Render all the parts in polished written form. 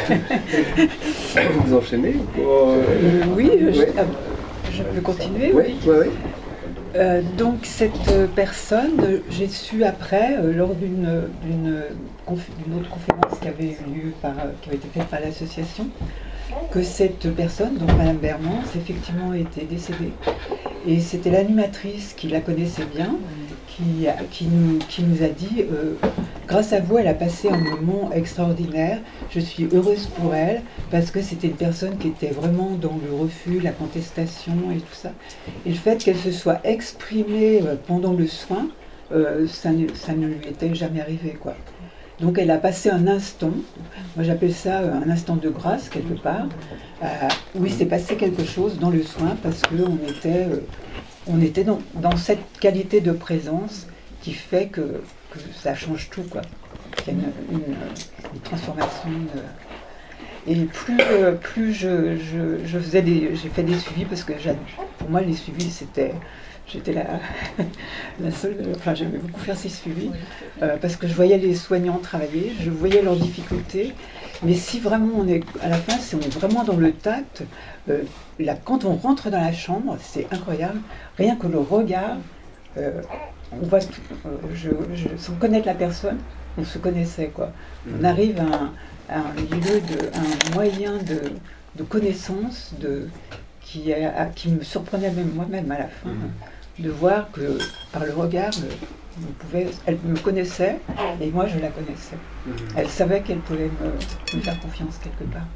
Vous enchaînez Oui, je peux continuer. Oui. Donc cette personne, j'ai su après, lors d'une autre conférence qui avait eu lieu qui avait été faite par l'association, que cette personne, donc Madame Bermans, effectivement était décédée. Et c'était l'animatrice qui la connaissait bien, qui nous a dit grâce à vous, elle a passé un moment extraordinaire. Je suis heureuse pour elle parce que c'était une personne qui était vraiment dans le refus, la contestation et tout ça. Et le fait qu'elle se soit exprimée pendant le soin, ça ne lui était jamais arrivé, quoi. Donc elle a passé un instant, moi j'appelle ça un instant de grâce quelque part, où il s'est passé quelque chose dans le soin parce qu'on était dans cette qualité de présence qui fait que ça change tout, quoi. Il y a une transformation. Et plus je faisais j'ai fait des suivis parce que pour moi les suivis j'étais la seule, enfin j'aimais beaucoup faire ces suivis parce que je voyais les soignants travailler, je voyais leurs difficultés, mais si vraiment à la fin, si on est vraiment dans le tact, quand on rentre dans la chambre, c'est incroyable, rien que le regard, on voit, sans connaître la personne, on se connaissait, quoi. On arrive à un moyen de connaissance qui me surprenait même moi-même à la fin, de voir que par le regard, elle me connaissait et moi je la connaissais. Elle savait qu'elle pouvait me faire confiance quelque part.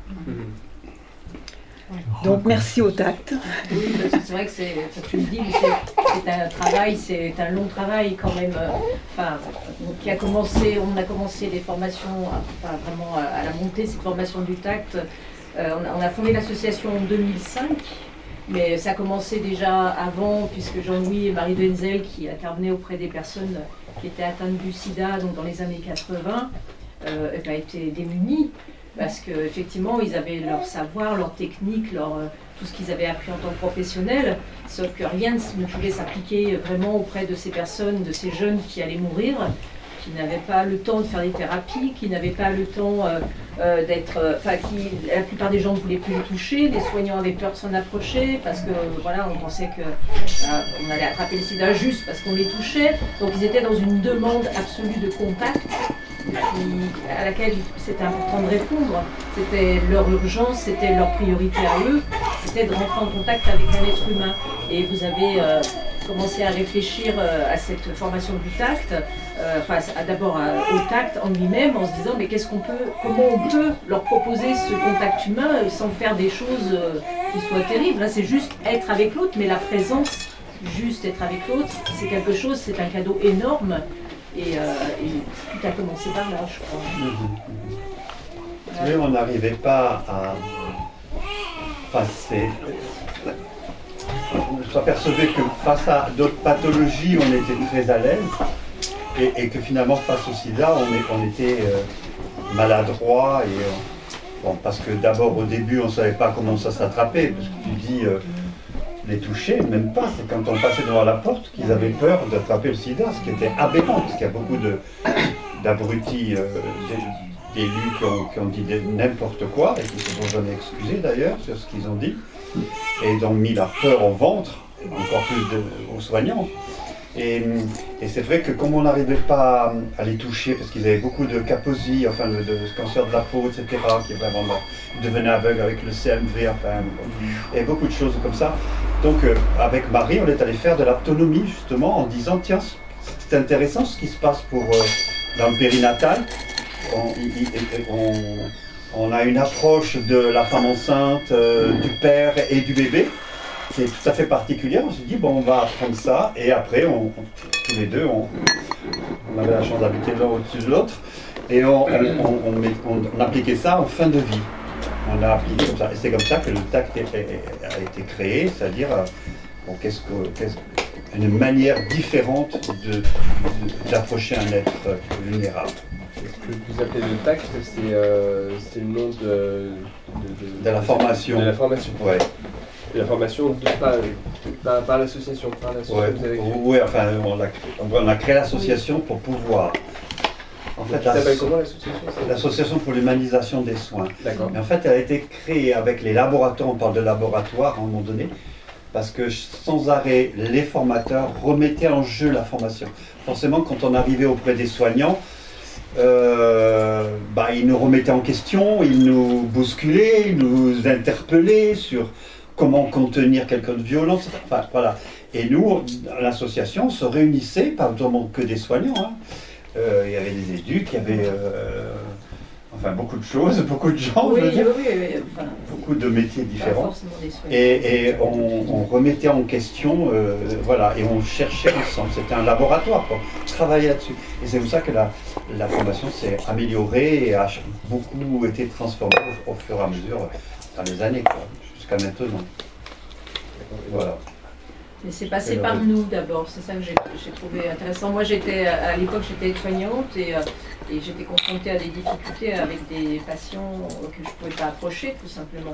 Donc merci au tact. Oui, c'est vrai que tu le dis, c'est un travail, c'est un long travail quand même. On a commencé les formations, vraiment à la montée, cette formation du tact. On a fondé l'association en 2005. Mais ça a commencé déjà avant, puisque Jean-Louis et Marie de Henzel, qui intervenaient auprès des personnes qui étaient atteintes du sida, donc dans les années 80, étaient démunis, parce qu'effectivement, ils avaient leur savoir, leur technique, tout ce qu'ils avaient appris en tant que professionnels, sauf que rien ne pouvait s'appliquer vraiment auprès de ces personnes, de ces jeunes qui allaient mourir, qui n'avaient pas le temps de faire des thérapies, qui n'avaient pas le temps la plupart des gens ne voulaient plus les toucher, les soignants avaient peur de s'en approcher parce que on pensait qu'on allait attraper le sida juste parce qu'on les touchait. Donc ils étaient dans une demande absolue de contact à laquelle c'était important de répondre. C'était leur urgence, c'était leur priorité à eux, c'était de rentrer en contact avec un être humain. Et vous avez commencé à réfléchir à cette formation du tact, d'abord au tact en lui-même, en se disant mais comment on peut leur proposer ce contact humain sans faire des choses qui soient terribles. Là, c'est juste être avec l'autre, mais la présence, juste être avec l'autre, c'est quelque chose, c'est un cadeau énorme. Et tout a commencé par là, je crois. Oui, on n'arrivait pas à passer. Je s'apercevais que face à d'autres pathologies, on était très à l'aise et que finalement, face au sida, on était maladroit. Parce que d'abord, au début, on ne savait pas comment ça s'attrapait. Parce que tu dis, les toucher, même pas. C'est quand on passait devant la porte qu'ils avaient peur d'attraper le sida, ce qui était aberrant, parce qu'il y a beaucoup d'abrutis, d'élus qui ont dit n'importe quoi, et qui se sont jamais excusés d'ailleurs sur ce qu'ils ont dit, et ils ont mis la peur au ventre, encore plus aux soignants. Et c'est vrai que comme on n'arrivait pas à les toucher, parce qu'ils avaient beaucoup de kaposie, de cancer de la peau, etc., qui vraiment devenaient aveugles avec le CMV, et beaucoup de choses comme ça. Donc avec Marie, on est allé faire de l'autonomie justement en disant tiens, c'est intéressant ce qui se passe dans le périnatal. On a une approche de la femme enceinte, du père et du bébé. C'est tout à fait particulier. On s'est dit on va apprendre ça et après tous les deux on avait la chance d'habiter l'un au-dessus de l'autre et on appliquait ça en fin de vie. On a appliqué comme ça et c'est comme ça que le tact a été créé, c'est-à-dire une manière différente d'approcher un être vulnérable. Ce que vous appelez le tact, c'est le nom de la formation. De la formation. Ouais. Et la formation par l'association. Oui, on a créé l'association pour pouvoir. En fait, Ça s'appelle comment l'association? l'association pour l'humanisation des soins. D'accord. Et en fait, elle a été créée avec les laboratoires, on parle de laboratoire à un moment donné, parce que sans arrêt, les formateurs remettaient en jeu la formation. Forcément, quand on arrivait auprès des soignants, ils nous remettaient en question, ils nous bousculaient, ils nous interpellaient sur comment contenir quelqu'un de violence. Enfin, voilà. Et nous, l'association, on se réunissait, pas autrement que des soignants. Hein. Il y avait des éduques, il y avait beaucoup de choses, beaucoup de gens, beaucoup de métiers différents. Et on remettait en question, et on cherchait ensemble. C'était un laboratoire, quoi. On travaillait là-dessus. Et c'est pour ça que la formation s'est améliorée et a beaucoup été transformée au fur et à mesure dans les années, quoi, jusqu'à maintenant. Voilà. Mais c'est passé par nous d'abord, c'est ça que j'ai trouvé intéressant. Moi, à l'époque, j'étais aide-soignante et j'étais confrontée à des difficultés avec des patients que je ne pouvais pas approcher, tout simplement.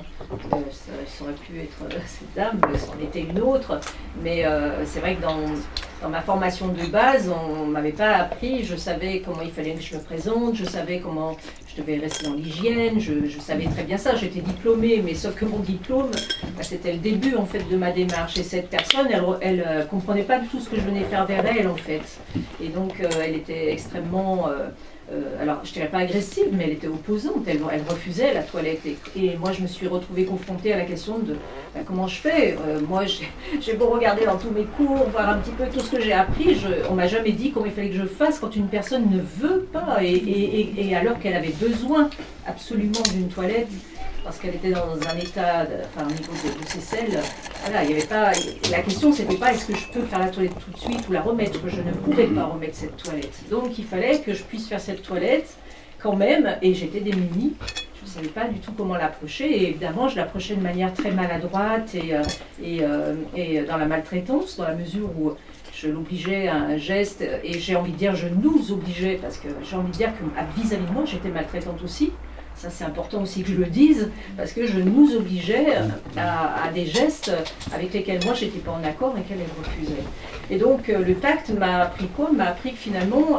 Ça aurait pu être cette dame, ça en était une autre. Mais c'est vrai que dans ma formation de base, on ne m'avait pas appris. Je savais comment il fallait que je me présente, je savais comment je devais rester dans l'hygiène, je savais très bien ça. J'étais diplômée, mais sauf que mon diplôme, c'était le début en fait de ma démarche. Et cette personne, elle comprenait pas du tout ce que je venais faire vers elle en fait. Et donc elle était extrêmement, alors je dirais pas agressive, mais elle était opposante. Elle refusait la toilette. Et moi je me suis retrouvée confrontée à la question de comment je fais. Moi j'ai beau regarder dans tous mes cours, voir un petit peu tout ce que j'ai appris, on m'a jamais dit comment il fallait que je fasse quand une personne ne veut pas et alors qu'elle avait besoin absolument d'une toilette. Parce qu'elle était dans un état, au niveau de ses selles, voilà, il y avait pas. La question, c'était pas est-ce que je peux faire la toilette tout de suite ou la remettre. Je ne pouvais pas remettre cette toilette. Donc il fallait que je puisse faire cette toilette quand même, et j'étais démunie. Je ne savais pas du tout comment l'approcher. Et évidemment, je l'approchais de manière très maladroite et dans la maltraitance, dans la mesure où je l'obligeais à un geste, et j'ai envie de dire je nous obligeais, parce que j'ai envie de dire que vis-à-vis de moi, j'étais maltraitante aussi. Ça, c'est important aussi que je le dise, parce que je nous obligeais à des gestes avec lesquels moi, je n'étais pas en accord et qu'elle refusait. Et donc, le tact m'a appris quoi? M'a appris que finalement,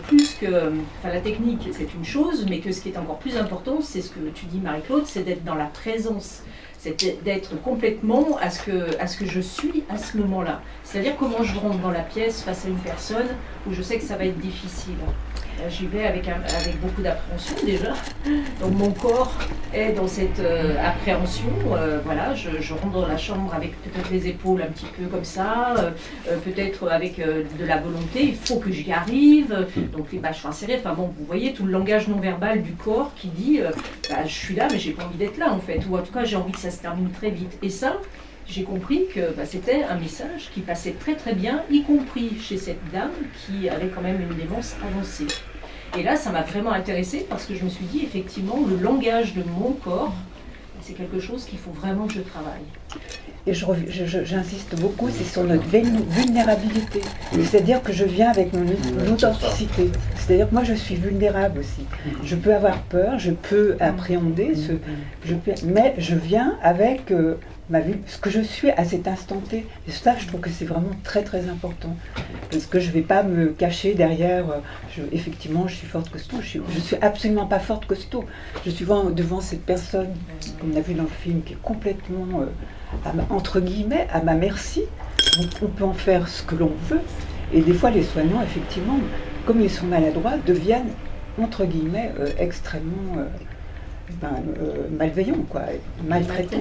la technique, c'est une chose, mais que ce qui est encore plus important, c'est ce que tu dis, Marie-Claude, c'est d'être dans la présence. C'est d'être complètement à ce que je suis à ce moment-là. C'est-à-dire comment je rentre dans la pièce face à une personne où je sais que ça va être difficile. J'y vais avec beaucoup d'appréhension déjà. Donc mon corps est dans cette appréhension. Je rentre dans la chambre avec peut-être les épaules un petit peu comme ça, peut-être avec de la volonté. Il faut que j'y arrive. Donc les mâchoires serrées. Enfin bon, vous voyez tout le langage non verbal du corps qui dit je suis là, mais j'ai pas envie d'être là en fait. Ou en tout cas, j'ai envie que ça se termine très vite. Et ça, j'ai compris que c'était un message qui passait très très bien, y compris chez cette dame qui avait quand même une démence avancée. Et là, ça m'a vraiment intéressée parce que je me suis dit, effectivement, le langage de mon corps, c'est quelque chose qu'il faut vraiment que je travaille. Et j'insiste beaucoup, c'est sur notre vulnérabilité. C'est-à-dire que je viens avec mon authenticité. C'est-à-dire que moi, je suis vulnérable aussi. Je peux avoir peur, je peux appréhender, mais je viens avec ce que je suis à cet instant T. Et ça, je trouve que c'est vraiment très très important. Parce que je ne vais pas me cacher derrière, effectivement, je suis forte costaud. Je suis absolument pas forte costaud. Je suis devant cette personne, comme on a vu dans le film, qui est complètement, entre guillemets, à ma merci. On peut en faire ce que l'on veut. Et des fois, les soignants, effectivement, comme ils sont maladroits, deviennent, entre guillemets, extrêmement malveillants, quoi, maltraitants.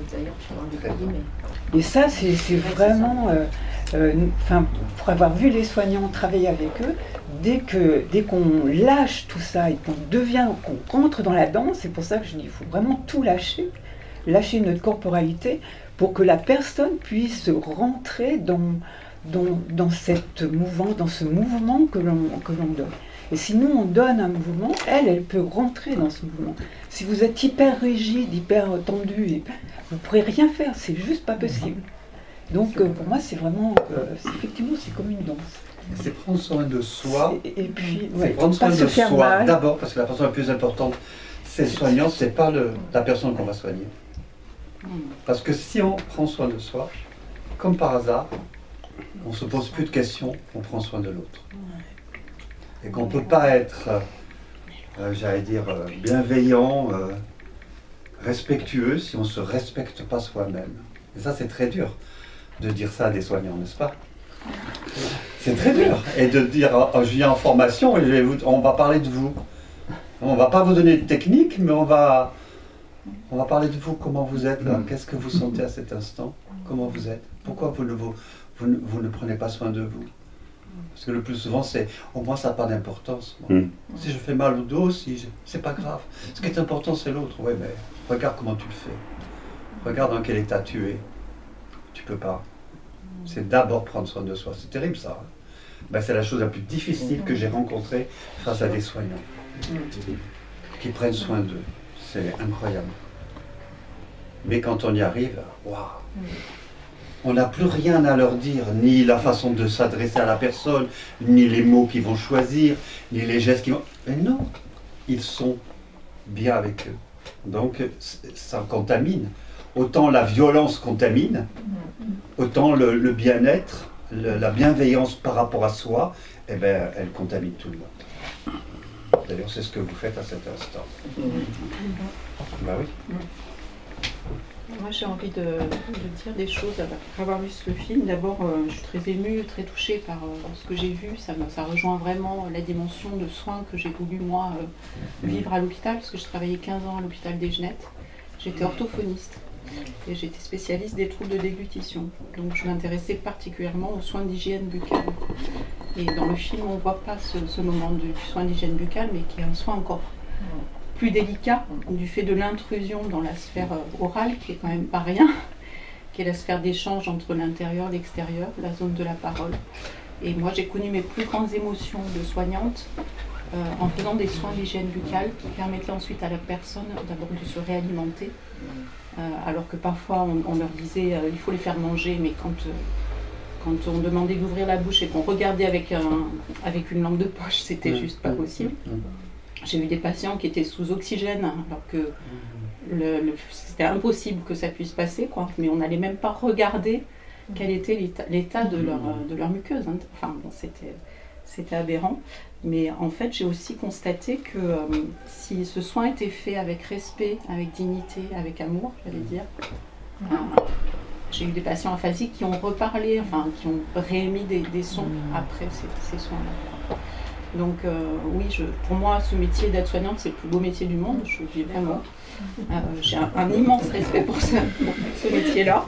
Et ça, c'est vraiment... pour avoir vu les soignants travailler avec eux, dès qu'on lâche tout ça et qu'on rentre dans la danse, c'est pour ça que je dis, il faut vraiment tout lâcher notre corporalité pour que la personne puisse rentrer dans cette mouvance, dans ce mouvement que l'on donne. Et si nous on donne un mouvement, elle peut rentrer dans ce mouvement. Si vous êtes hyper rigide, hyper tendu, vous ne pourrez rien faire, c'est juste pas possible. Donc pour moi c'est vraiment, effectivement c'est comme une danse. C'est prendre soin de soi, et puis, prendre soin de soi d'abord, parce que la personne la plus importante, c'est le soignant, c'est pas la personne qu'on va soigner. Parce que si on prend soin de soi, comme par hasard, on ne se pose plus de questions, on prend soin de l'autre. Et qu'on ne peut pas être j'allais dire, bienveillant, respectueux si on ne se respecte pas soi-même. Et ça, c'est très dur de dire ça à des soignants, n'est-ce pas? C'est très dur. Et de dire, je viens en formation et on va parler de vous. On ne va pas vous donner de technique, mais on va parler de vous, comment vous êtes là, qu'est-ce que vous sentez à cet instant, comment vous êtes, pourquoi vous ne prenez pas soin de vous. Parce que le plus souvent, c'est, au moins ça n'a pas d'importance. Si je fais mal au dos, c'est pas grave. Ce qui est important, c'est l'autre. Oui, mais regarde comment tu le fais. Regarde dans quel état tu es. Tu peux pas. C'est d'abord prendre soin de soi. C'est terrible ça. Ben, c'est la chose la plus difficile que j'ai rencontrée face à des soignants qui prennent soin d'eux. C'est incroyable. Mais quand on y arrive, waouh, on n'a plus rien à leur dire, ni la façon de s'adresser à la personne, ni les mots qu'ils vont choisir, ni les gestes qu'ils vont... Mais non, ils sont bien avec eux. Donc ça contamine. Autant la violence contamine, autant le bien-être, la bienveillance par rapport à soi, eh ben, elle contamine tout le monde. D'ailleurs, c'est ce que vous faites à cet instant. Bah oui. Moi, j'ai envie de dire des choses après avoir vu ce film. D'abord, je suis très émue, très touchée par ce que j'ai vu. Ça rejoint vraiment la dimension de soins que j'ai voulu, moi, vivre à l'hôpital, parce que je travaillais 15 ans à l'hôpital des Genettes. J'étais orthophoniste et j'étais spécialiste des troubles de déglutition. Donc, je m'intéressais particulièrement aux soins d'hygiène buccale. Et dans le film, on ne voit pas ce moment du soin d'hygiène buccale, mais qui est un soin encore plus délicat du fait de l'intrusion dans la sphère orale, qui est quand même pas rien, qui est la sphère d'échange entre l'intérieur et l'extérieur, la zone de la parole. Et moi, j'ai connu mes plus grandes émotions de soignante en faisant des soins d'hygiène buccale qui permettaient ensuite à la personne d'abord de se réalimenter, alors que parfois on leur disait il faut les faire manger, mais quand on demandait d'ouvrir la bouche et qu'on regardait avec une lampe de poche, c'était juste pas possible. J'ai eu des patients qui étaient sous oxygène, alors que c'était impossible que ça puisse passer, quoi. Mais on n'allait même pas regarder quel était l'état de leur muqueuse. Hein. Enfin, bon, c'était aberrant. Mais en fait, j'ai aussi constaté que si ce soin était fait avec respect, avec dignité, avec amour, j'allais dire, j'ai eu des patients aphasiques qui ont reparlé, enfin, qui ont réémis des sons après ces soins-là. Donc oui, pour moi, ce métier d'aide-soignante, c'est le plus beau métier du monde. Je dis vraiment. J'ai un immense respect pour ce métier-là.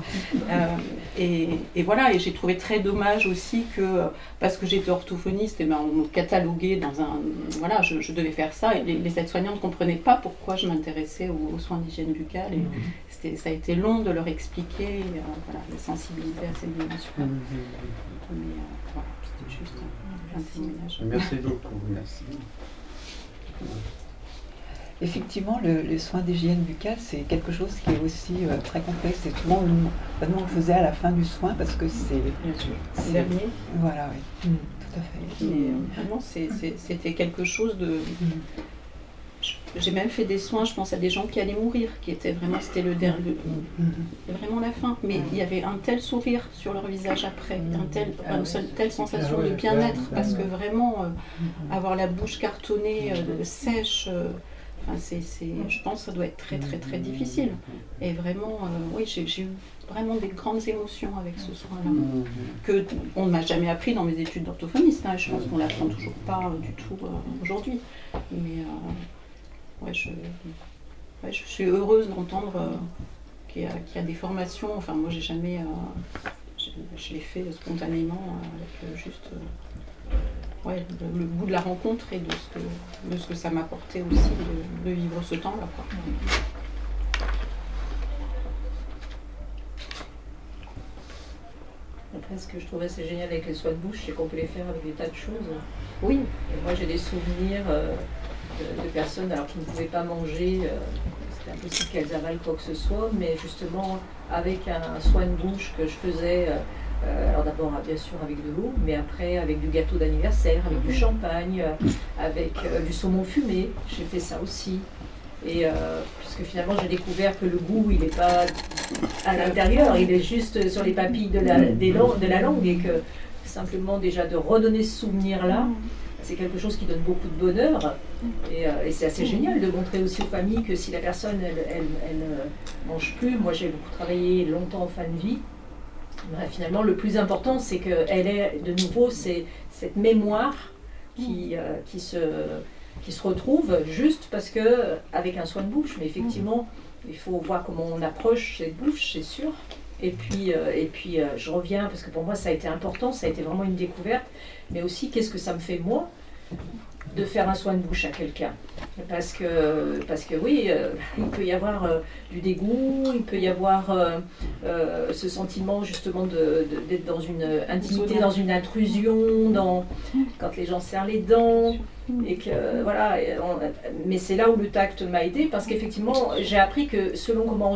Et voilà, et j'ai trouvé très dommage aussi que, parce que j'étais orthophoniste, et ben on me cataloguait dans un... Voilà, je devais faire ça, et les aides-soignantes ne comprenaient pas pourquoi je m'intéressais aux soins d'hygiène buccale. Et ça a été long de leur expliquer voilà, les sensibilités à cette dimension. Mais voilà, c'était juste un témoignage. Merci beaucoup, merci. Effectivement, les soins d'hygiène buccale, c'est quelque chose qui est aussi très complexe. Et souvent, on le faisait à la fin du soin parce que c'est dernier. Voilà, oui. Tout à fait. Et vraiment, c'était quelque chose de... J'ai même fait des soins, je pense à des gens qui allaient mourir, qui étaient vraiment, c'était vraiment la fin. Mais il y avait un tel sourire sur leur visage après, une telle sensation de bien-être, parce que vraiment, avoir la bouche cartonnée, sèche, je pense que ça doit être très très très difficile. Et vraiment, oui, j'ai eu vraiment des grandes émotions avec ce soin-là, qu'on ne m'a jamais appris dans mes études d'orthophoniste. Hein, je pense qu'on ne l'apprend toujours pas du tout aujourd'hui. Mais ouais, je suis heureuse d'entendre qu'il y a des formations. Enfin, moi, j'ai jamais... je l'ai fait spontanément avec juste... le bout de la rencontre et de ce que ça m'apportait aussi de vivre ce temps-là, quoi. Après, ce que je trouvais assez génial avec les soins de bouche, c'est qu'on peut les faire avec des tas de choses. Oui. Et moi, j'ai des souvenirs de personnes alors qui ne pouvaient pas manger, c'était impossible qu'elles avalent quoi que ce soit, mais justement, avec un soin de bouche que je faisais... alors d'abord bien sûr avec de l'eau, mais après avec du gâteau d'anniversaire, avec du champagne, avec du saumon fumé, j'ai fait ça aussi. Et puisque finalement j'ai découvert que le goût il n'est pas à l'intérieur, il est juste sur les papilles de la langue, et que simplement déjà de redonner ce souvenir-là, c'est quelque chose qui donne beaucoup de bonheur. Et c'est assez génial de montrer aussi aux familles que si la personne, elle ne mange plus, moi j'ai beaucoup travaillé longtemps en fin de vie, finalement le plus important c'est qu'elle ait de nouveau cette mémoire qui se retrouve juste parce que avec un soin de bouche, mais effectivement il faut voir comment on approche cette bouche, c'est sûr. Et puis je reviens, parce que pour moi ça a été important, ça a été vraiment une découverte, mais aussi qu'est-ce que ça me fait moi de faire un soin de bouche à quelqu'un. Parce que oui, il peut y avoir du dégoût, il peut y avoir ce sentiment justement d'être dans une intimité, dans une intrusion, quand les gens serrent les dents. Et que, voilà, mais c'est là où le tact m'a aidé, parce qu'effectivement j'ai appris que selon comment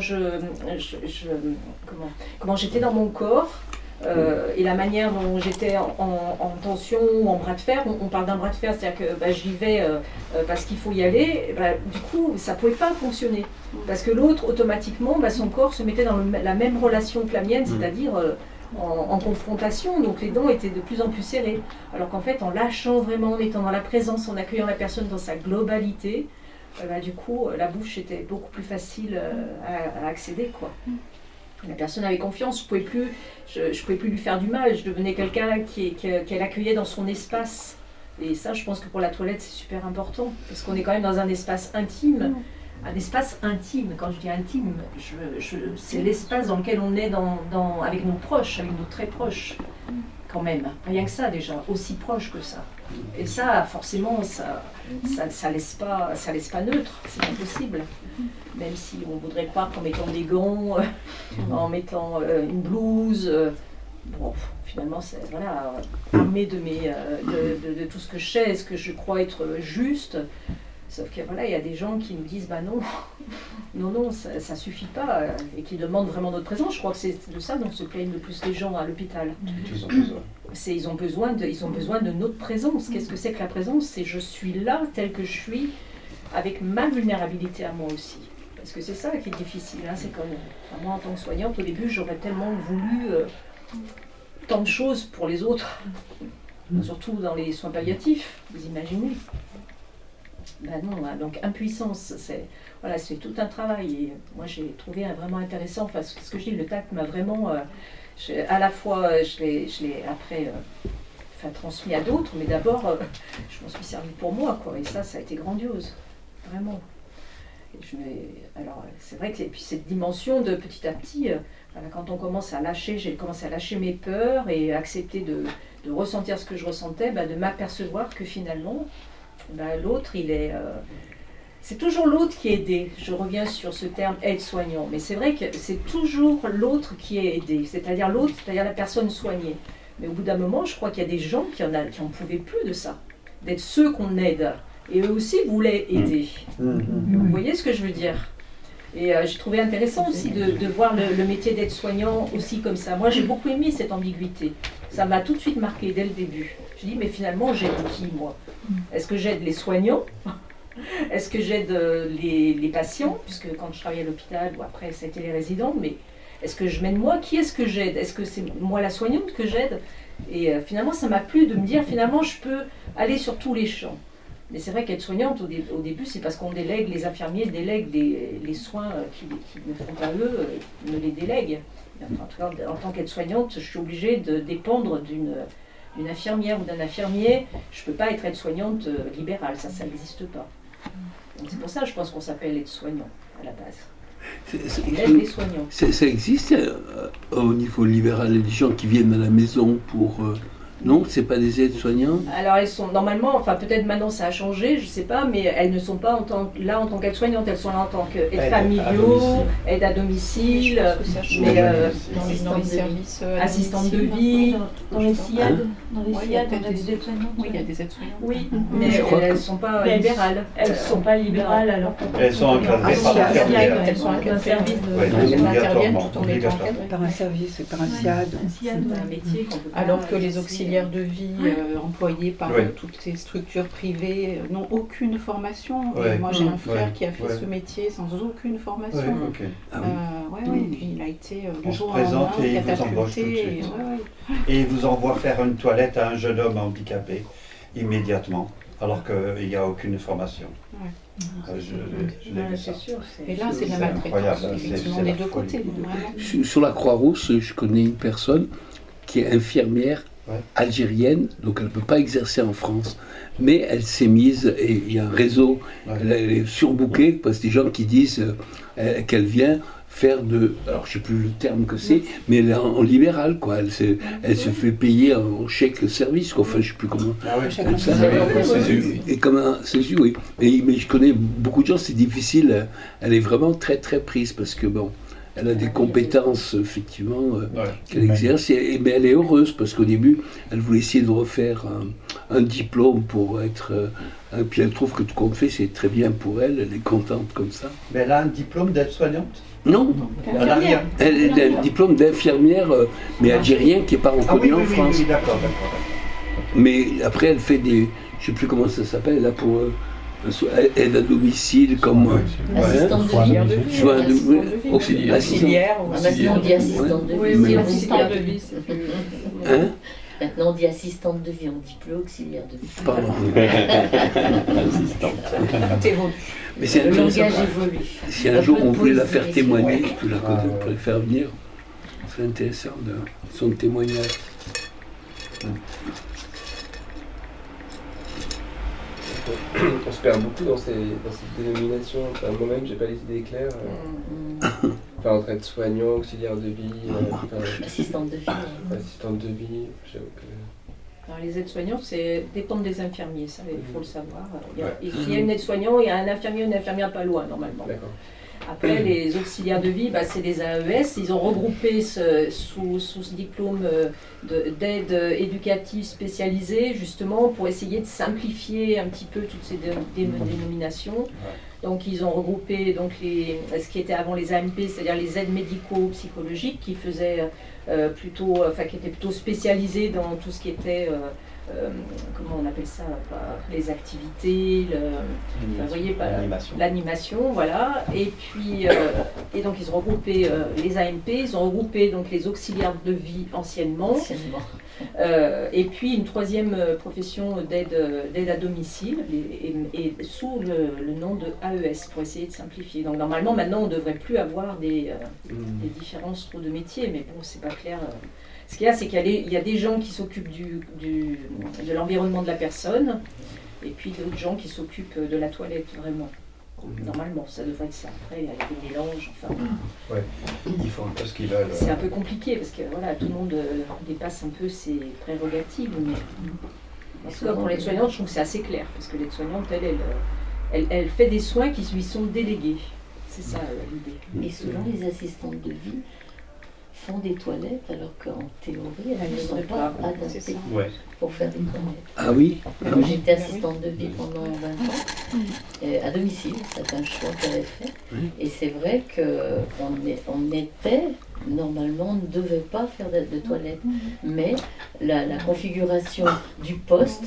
comment j'étais dans mon corps, et la manière dont j'étais en tension ou en bras de fer, on parle d'un bras de fer, c'est-à-dire que j'y vais parce qu'il faut y aller, du coup ça ne pouvait pas fonctionner, parce que l'autre automatiquement, son corps se mettait dans la même relation que la mienne, c'est-à-dire en confrontation, donc les dents étaient de plus en plus serrées, alors qu'en fait en lâchant vraiment, en étant dans la présence, en accueillant la personne dans sa globalité, du coup la bouche était beaucoup plus facile à accéder, quoi. La personne avait confiance, je pouvais plus lui faire du mal, je devenais quelqu'un qu'elle accueillait dans son espace. Et ça, je pense que pour la toilette, c'est super important, parce qu'on est quand même dans un espace intime. Un espace intime, quand je dis intime, c'est l'espace dans lequel on est avec nos proches, avec nos très proches, quand même. Rien que ça déjà, aussi proche que ça. Et ça, forcément, ça laisse pas neutre, c'est impossible. Même si on voudrait croire qu'en mettant des gants, en mettant une blouse, bon, finalement, c'est armé de tout ce que je sais, ce que je crois être juste. Sauf que voilà, il y a des gens qui nous disent non, ça suffit pas, et qui demandent vraiment notre présence. Je crois que c'est de ça dont se plaignent le plus les gens à l'hôpital. Ils ont besoin de notre présence. Qu'est-ce que c'est que la présence? C'est je suis là tel que je suis, avec ma vulnérabilité à moi aussi. Parce que c'est ça qui est difficile. C'est comme moi en tant que soignante, au début, j'aurais tellement voulu tant de choses pour les autres, surtout dans les soins palliatifs, vous imaginez. Non, donc impuissance, c'est tout un travail. Et moi j'ai trouvé vraiment intéressant, parce que ce que je dis, le tact m'a vraiment, à la fois je l'ai après transmis à d'autres, mais d'abord je m'en suis servi pour moi, quoi. Et ça a été grandiose, vraiment. Alors c'est vrai que puis cette dimension de petit à petit, quand on commence à lâcher, j'ai commencé à lâcher mes peurs et accepter de ressentir ce que je ressentais, de m'apercevoir que finalement l'autre, c'est toujours l'autre qui est aidé. Je reviens sur ce terme aide-soignant, mais c'est vrai que c'est toujours l'autre qui est aidé, c'est-à-dire l'autre, c'est-à-dire la personne soignée. Mais au bout d'un moment, je crois qu'il y a des gens qui en pouvaient plus de ça, d'être ceux qu'on aide, et eux aussi voulaient aider. Vous voyez ce que je veux dire? Et j'ai trouvé intéressant aussi de voir le métier d'aide-soignant aussi comme ça. Moi, j'ai beaucoup aimé cette ambiguïté. Ça m'a tout de suite marqué dès le début. Je dis, mais finalement, j'aide qui, moi? Est-ce que j'aide les soignants? Est-ce que j'aide les patients? Puisque quand je travaillais à l'hôpital, ou après, ça a été les résidents, mais est-ce que je m'aide moi? Qui est-ce que j'aide? Est-ce que c'est moi la soignante que j'aide? Et finalement, ça m'a plu de me dire, finalement, je peux aller sur tous les champs. Mais c'est vrai qu'être soignante, au début, c'est parce qu'on délègue, les infirmiers délèguent les soins qui ne font pas eux, ne les délèguent. Enfin, en tout cas, en tant qu'aide-soignante, je suis obligée de dépendre d'une infirmière ou d'un infirmier. Je ne peux pas être aide-soignante libérale, ça n'existe pas. Donc c'est pour ça, je pense qu'on s'appelle aide-soignant à la base. On aide les soignants. Ça existe au niveau libéral, les gens qui viennent à la maison pour... Non, c'est pas des aides-soignants. Alors elles sont normalement, enfin peut-être maintenant ça a changé, je sais pas, mais elles ne sont pas en tant qu'aides-soignantes, elles sont là en tant qu'aides familiaux, aides à domicile, dans les services assistantes de vie, dans les SIAD, il y a des aides-soignantes. Oui, il y a des aides-soignantes. Oui, mais elles ne sont pas libérales. Elles ne sont pas libérales alors. Elles sont encadrées par l'infirmière. Elles sont encadrées par un service. Elles interviennent tout en étant encadrées. Par un service, par un SIAD. C'est un métier qu'on peut pas. Alors que les auxiliaires de vie employés par toutes ces structures privées n'ont aucune formation. Et moi j'ai un frère qui a fait ce métier sans aucune formation. Et puis il a été le jour au lendemain catapulté. Et il vous envoie faire une toilette à un jeune homme handicapé immédiatement. alors qu'il n'y a aucune formation. Ouais. Je l'ai vu ça. C'est sûr. Et là, c'est de la C'est incroyable, maltraitance, c'est effectivement, la des deux folie. côtés. Vraiment. Sur la Croix-Rouge, je connais une personne qui est infirmière Ouais. algérienne, donc elle ne peut pas exercer en France, mais elle s'est mise, et il y a un réseau, Ouais. elle est surbookée, parce que des gens qui disent qu'elle vient faire alors je ne sais plus le terme que c'est, mais elle est en libéral, quoi. Elle se fait payer en chèque service, quoi. Enfin, je ne sais plus comment. Ah oui, Comme ça, Césu. et comme un Césu, oui. Mais je connais beaucoup de gens, c'est difficile. Elle est vraiment très très prise parce que bon, elle a des compétences effectivement qu'elle exerce, mais elle est heureuse parce qu'au début, elle voulait essayer de refaire un diplôme pour être. Puis elle trouve que tout compte fait, c'est très bien pour elle. Elle est contente comme ça. Mais elle a un diplôme d'aide-soignante. Non, Elle n'a rien. elle a un diplôme d'infirmière, mais algérien qui n'est pas reconnu en France. Oui, d'accord. Mais après, elle fait des. Je ne sais plus comment ça s'appelle, là, pour aide à domicile, comme. Assistante de vie. Soin de. Auxiliaire. Maintenant on dit assistante de vie. Oui, C'est auxiliaire auxiliaire de vie, c'est plus... Hein? Maintenant on dit assistante de vie, on dit plus auxiliaire de vie. Pardon. Tout évolue. Mais c'est Le intéressant. langage évolue. Si un jour on voulait la faire Ouais. témoigner, je peux la faire venir. C'est intéressant de son témoignage. On se perd beaucoup dans ces dénominations. Enfin, moi-même, j'ai pas les idées claires. Enfin, entre être soignant, auxiliaire de vie, Assistante de vie. assistante de vie. j'avoue que- Alors, les aides-soignants, dépendent des infirmiers, ça, il faut le savoir. Ouais. S'il y a une aide-soignant, il y a un infirmier ou une infirmière pas loin, normalement. D'accord. Après, les auxiliaires de vie, c'est des AES. Ils ont regroupé sous ce diplôme d'aide éducative spécialisée, justement, pour essayer de simplifier un petit peu toutes ces dénominations. Donc, ils ont regroupé ce qui était avant les AMP, c'est-à-dire les aides médico-psychologiques, qui faisaient qui étaient plutôt spécialisées dans tout ce qui était comment on appelle ça, les activités, vous voyez, l'animation, voilà. Et puis, et donc ils ont regroupé les AMP, ils ont regroupé donc les auxiliaires de vie anciennement, et puis une troisième profession d'aide à domicile, et sous le nom de AES, pour essayer de simplifier. Donc normalement, maintenant, on ne devrait plus avoir des différences trop de métiers, mais bon, c'est pas clair. Ce qu'il y a, c'est qu'il y a des gens qui s'occupent de l'environnement de la personne, et puis d'autres gens qui s'occupent de la toilette, vraiment. Normalement, ça devrait être ça. Après, il y a des mélanges, enfin... Ouais, ils font un peu ce qu'ils veulent. C'est un peu compliqué, parce que voilà, tout le monde dépasse un peu ses prérogatives, mais... En tout cas, pour l'aide-soignante, je trouve que c'est assez clair, parce que l'aide-soignante, elle fait des soins qui lui sont délégués. C'est ça l'idée. Et souvent, les assistantes de vie font des toilettes alors qu'en théorie elles ne sont pas adaptées pour faire des toilettes. Ah oui, J'étais assistante de vie pendant 20 ans à domicile, c'est un choix qu'elle avait fait. Et c'est vrai qu'on était, normalement, on ne devait pas faire de toilettes, mais la configuration du poste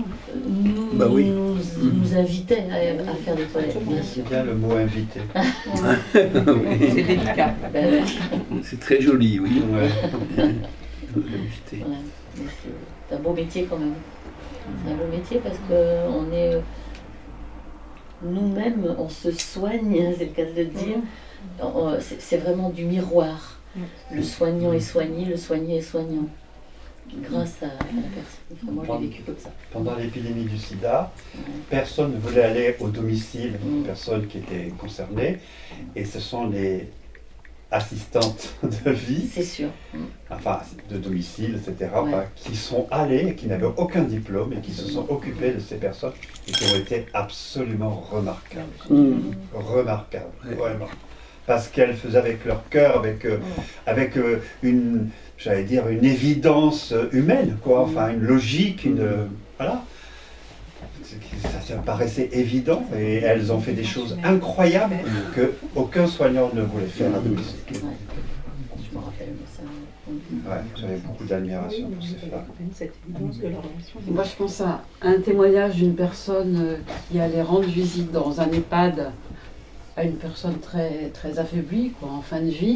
nous invitait à faire des toilettes, bien sûr. C'est bien le mot invité. C'est délicat. c'est très joli, oui. Ouais. Invité. Ouais, mais c'est un beau métier quand même. C'est un beau métier parce que on est nous-mêmes, on se soigne, c'est le cas de le dire. C'est vraiment du miroir. Le soignant est soigné, le soigné est soignant. Grâce à la personne. Enfin, moi, j'ai vécu comme ça. Pendant l'épidémie du sida, personne ne voulait aller au domicile des personnes qui étaient concernées. Et ce sont les assistantes de vie, C'est sûr. enfin de domicile, etc., qui sont allées, qui n'avaient aucun diplôme et qui se sont occupées de ces personnes et qui ont été absolument remarquables. Remarquables, vraiment. Parce qu'elles faisaient avec leur cœur, avec une, j'allais dire, une évidence humaine, quoi, enfin une logique, voilà. Ça me paraissait évident et elles ont fait des choses incroyables que aucun soignant ne voulait faire à domicile. Je me rappelle de ça. Ouais, j'avais beaucoup d'admiration pour ces femmes. Cette évidence de la relation. Moi, je pense à un témoignage d'une personne qui allait rendre visite dans un EHPAD à une personne très, très affaiblie, quoi, en fin de vie.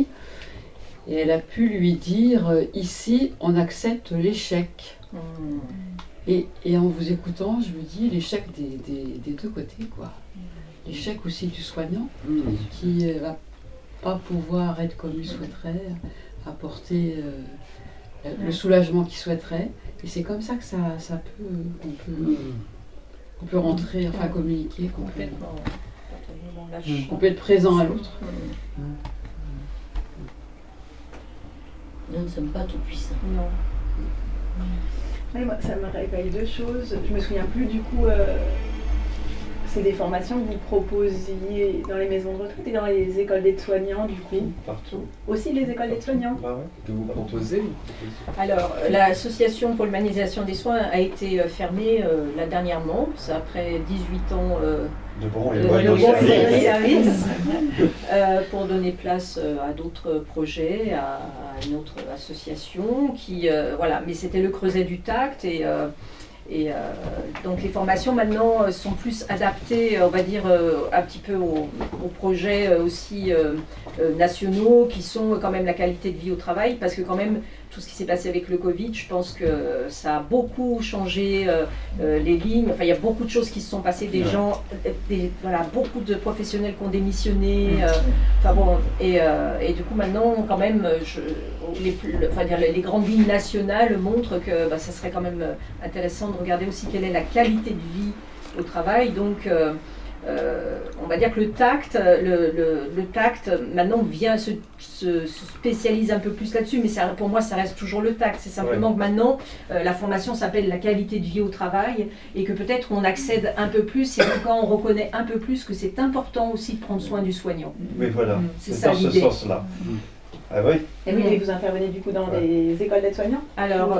Et elle a pu lui dire, ici, on accepte l'échec. Et en vous écoutant, je me dis l'échec des deux côtés, quoi. L'échec aussi du soignant, qui va pas pouvoir être comme il souhaiterait, apporter le soulagement qu'il souhaiterait. Et c'est comme ça que ça peut, on peut rentrer, enfin communiquer, qu'on peut être présent à l'autre. Nous ne sommes pas tout puissants. Non. Oui, moi, ça me réveille deux choses. Je me souviens plus du coup. C'est des formations que vous proposiez dans les maisons de retraite et dans les écoles d'aide-soignants, du coup. Partout. Aussi les écoles d'aide-soignants. Bah ouais. Que vous proposez. Alors, l'association pour l'humanisation des soins a été fermée là dernièrement, c'est après 18 ans de bons et de loyaux service, pour donner place à d'autres projets, à une autre association qui, voilà, mais c'était le creuset du tact et donc les formations maintenant sont plus adaptées, on va dire, un petit peu aux projets aussi nationaux qui sont quand même la qualité de vie au travail, parce que quand même tout ce qui s'est passé avec le Covid, je pense que ça a beaucoup changé les lignes. Enfin, il y a beaucoup de choses qui se sont passées, des gens, voilà, beaucoup de professionnels qui ont démissionné. Enfin bon, et du coup maintenant quand même, les grandes lignes nationales montrent que ça serait quand même intéressant de regarder aussi quelle est la qualité de vie au travail. Donc on va dire que le tact maintenant se spécialise un peu plus là-dessus, mais ça, pour moi ça reste toujours le tact. C'est simplement que maintenant la formation s'appelle la qualité de vie au travail, et que peut-être on accède un peu plus, et en tout cas on reconnaît un peu plus que c'est important aussi de prendre soin du soignant. Oui, voilà, c'est dans ce sens-là. Ah oui. Et oui, et vous intervenez du coup dans les écoles d'aide-soignants? Alors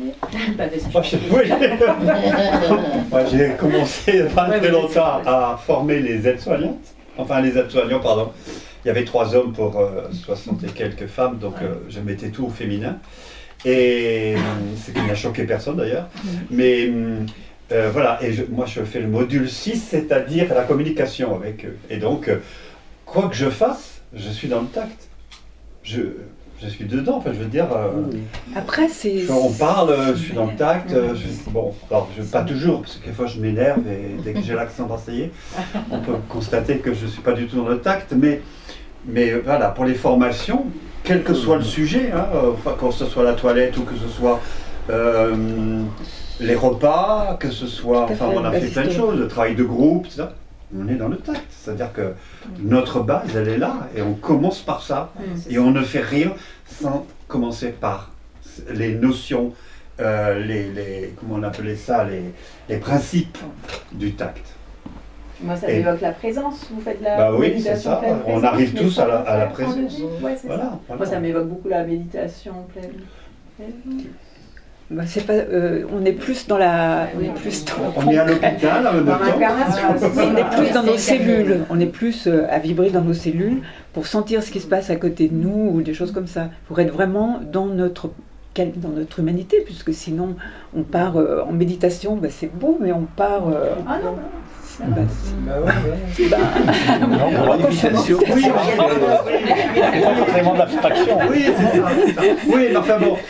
j'ai commencé pas très longtemps à former les aides-soignantes. Enfin, les aides-soignants, pardon. Il y avait 3 hommes pour 60 et quelques femmes, donc je mettais tout au féminin. Et ce qui n'a choqué personne d'ailleurs. Mais voilà, et moi je fais le module 6, c'est-à-dire la communication avec eux. Et donc, quoi que je fasse, je suis dans le tact. Je suis dedans, enfin, je veux dire. Après, c'est. On parle, je suis dans le tact. Bon, alors, pas toujours, parce que des fois je m'énerve et dès que j'ai l'accent marseillais, on peut constater que je ne suis pas du tout dans le tact. Mais voilà, pour les formations, quel que soit le sujet, enfin, que ce soit la toilette ou que ce soit les repas, que ce soit. Enfin, on a fait plein de choses, le travail de groupe, tout ça. On est dans le tact, c'est-à-dire que notre base, elle est là, et on commence par ça, et on ne fait rien sans commencer par les notions, comment on appelait ça, les principes du tact. Moi, ça m'évoque la présence, vous faites la bah oui, méditation c'est ça, pleine on arrive tous à la présence. Ouais, c'est ça. Moi, ça m'évoque beaucoup la méditation pleine. Bah, c'est pas, on est plus dans la. On est plus dans on est à l'hôpital en même temps. On est plus dans nos cellules. On est plus à vibrer dans nos cellules pour sentir ce qui se passe à côté de nous ou des choses comme ça. Pour être vraiment dans notre humanité, puisque sinon on part en méditation. Bah, c'est beau, mais on part. Ah non. Oui, vraiment de l'abstraction. Oui, c'est ça. Oui, mais enfin bon.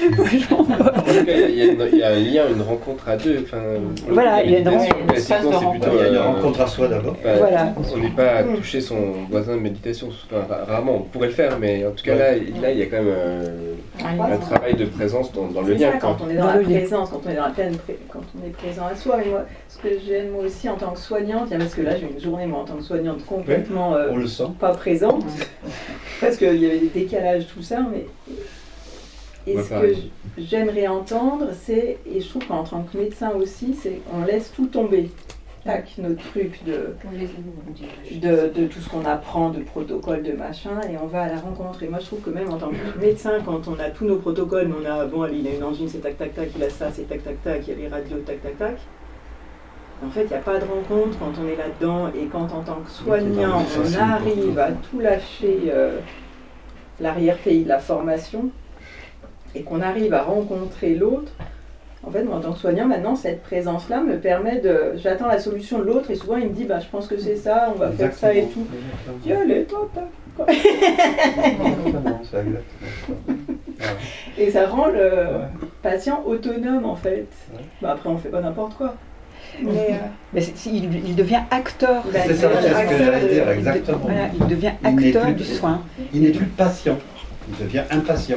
Il y a un lien, une rencontre à deux. Enfin, voilà, il y a une rencontre. Il y a une rencontre à soi d'abord. Voilà. On n'est pas à toucher son voisin de méditation. Enfin, rarement, on pourrait le faire, mais en tout cas là, il y a quand même un travail de présence dans le lien. Quand on est dans la présence, quand on est dans la pleine, quand on est présent à soi. Mais moi, ce que j'aime moi aussi en tant que soignante, parce que là j'ai une journée moi en tant que soignante complètement on le sent. Pas présente, parce qu'il y avait des décalages, tout ça, mais ce que j'aimerais entendre, c'est, et je trouve qu'en tant que médecin aussi, c'est on laisse tout tomber. Tac, notre truc de tout ce qu'on apprend, de protocole, de machin, et on va à la rencontre. Et moi je trouve que même en tant que médecin, quand on a tous nos protocoles, on a, bon, il a une angine, c'est tac tac tac, il a ça, c'est tac tac tac, il y a les radios, tac tac tac. En fait, il n'y a pas de rencontre quand on est là-dedans, et quand en tant que soignant, on arrive à tout lâcher l'arrière-pays de la formation, et qu'on arrive à rencontrer l'autre. En fait, moi, en tant que soignant, maintenant, cette présence-là me permet de... J'attends la solution de l'autre, et souvent, il me dit, je pense que c'est ça, on va faire ça et tout. Je dis, allez, toi, quoi. Et ça rend patient autonome en fait. Bah, après on fait pas n'importe quoi. Mais il devient acteur. C'est ça, c'est ce que j'allais dire, exactement. Voilà, il devient acteur du soin. Il n'est plus patient, il devient impatient.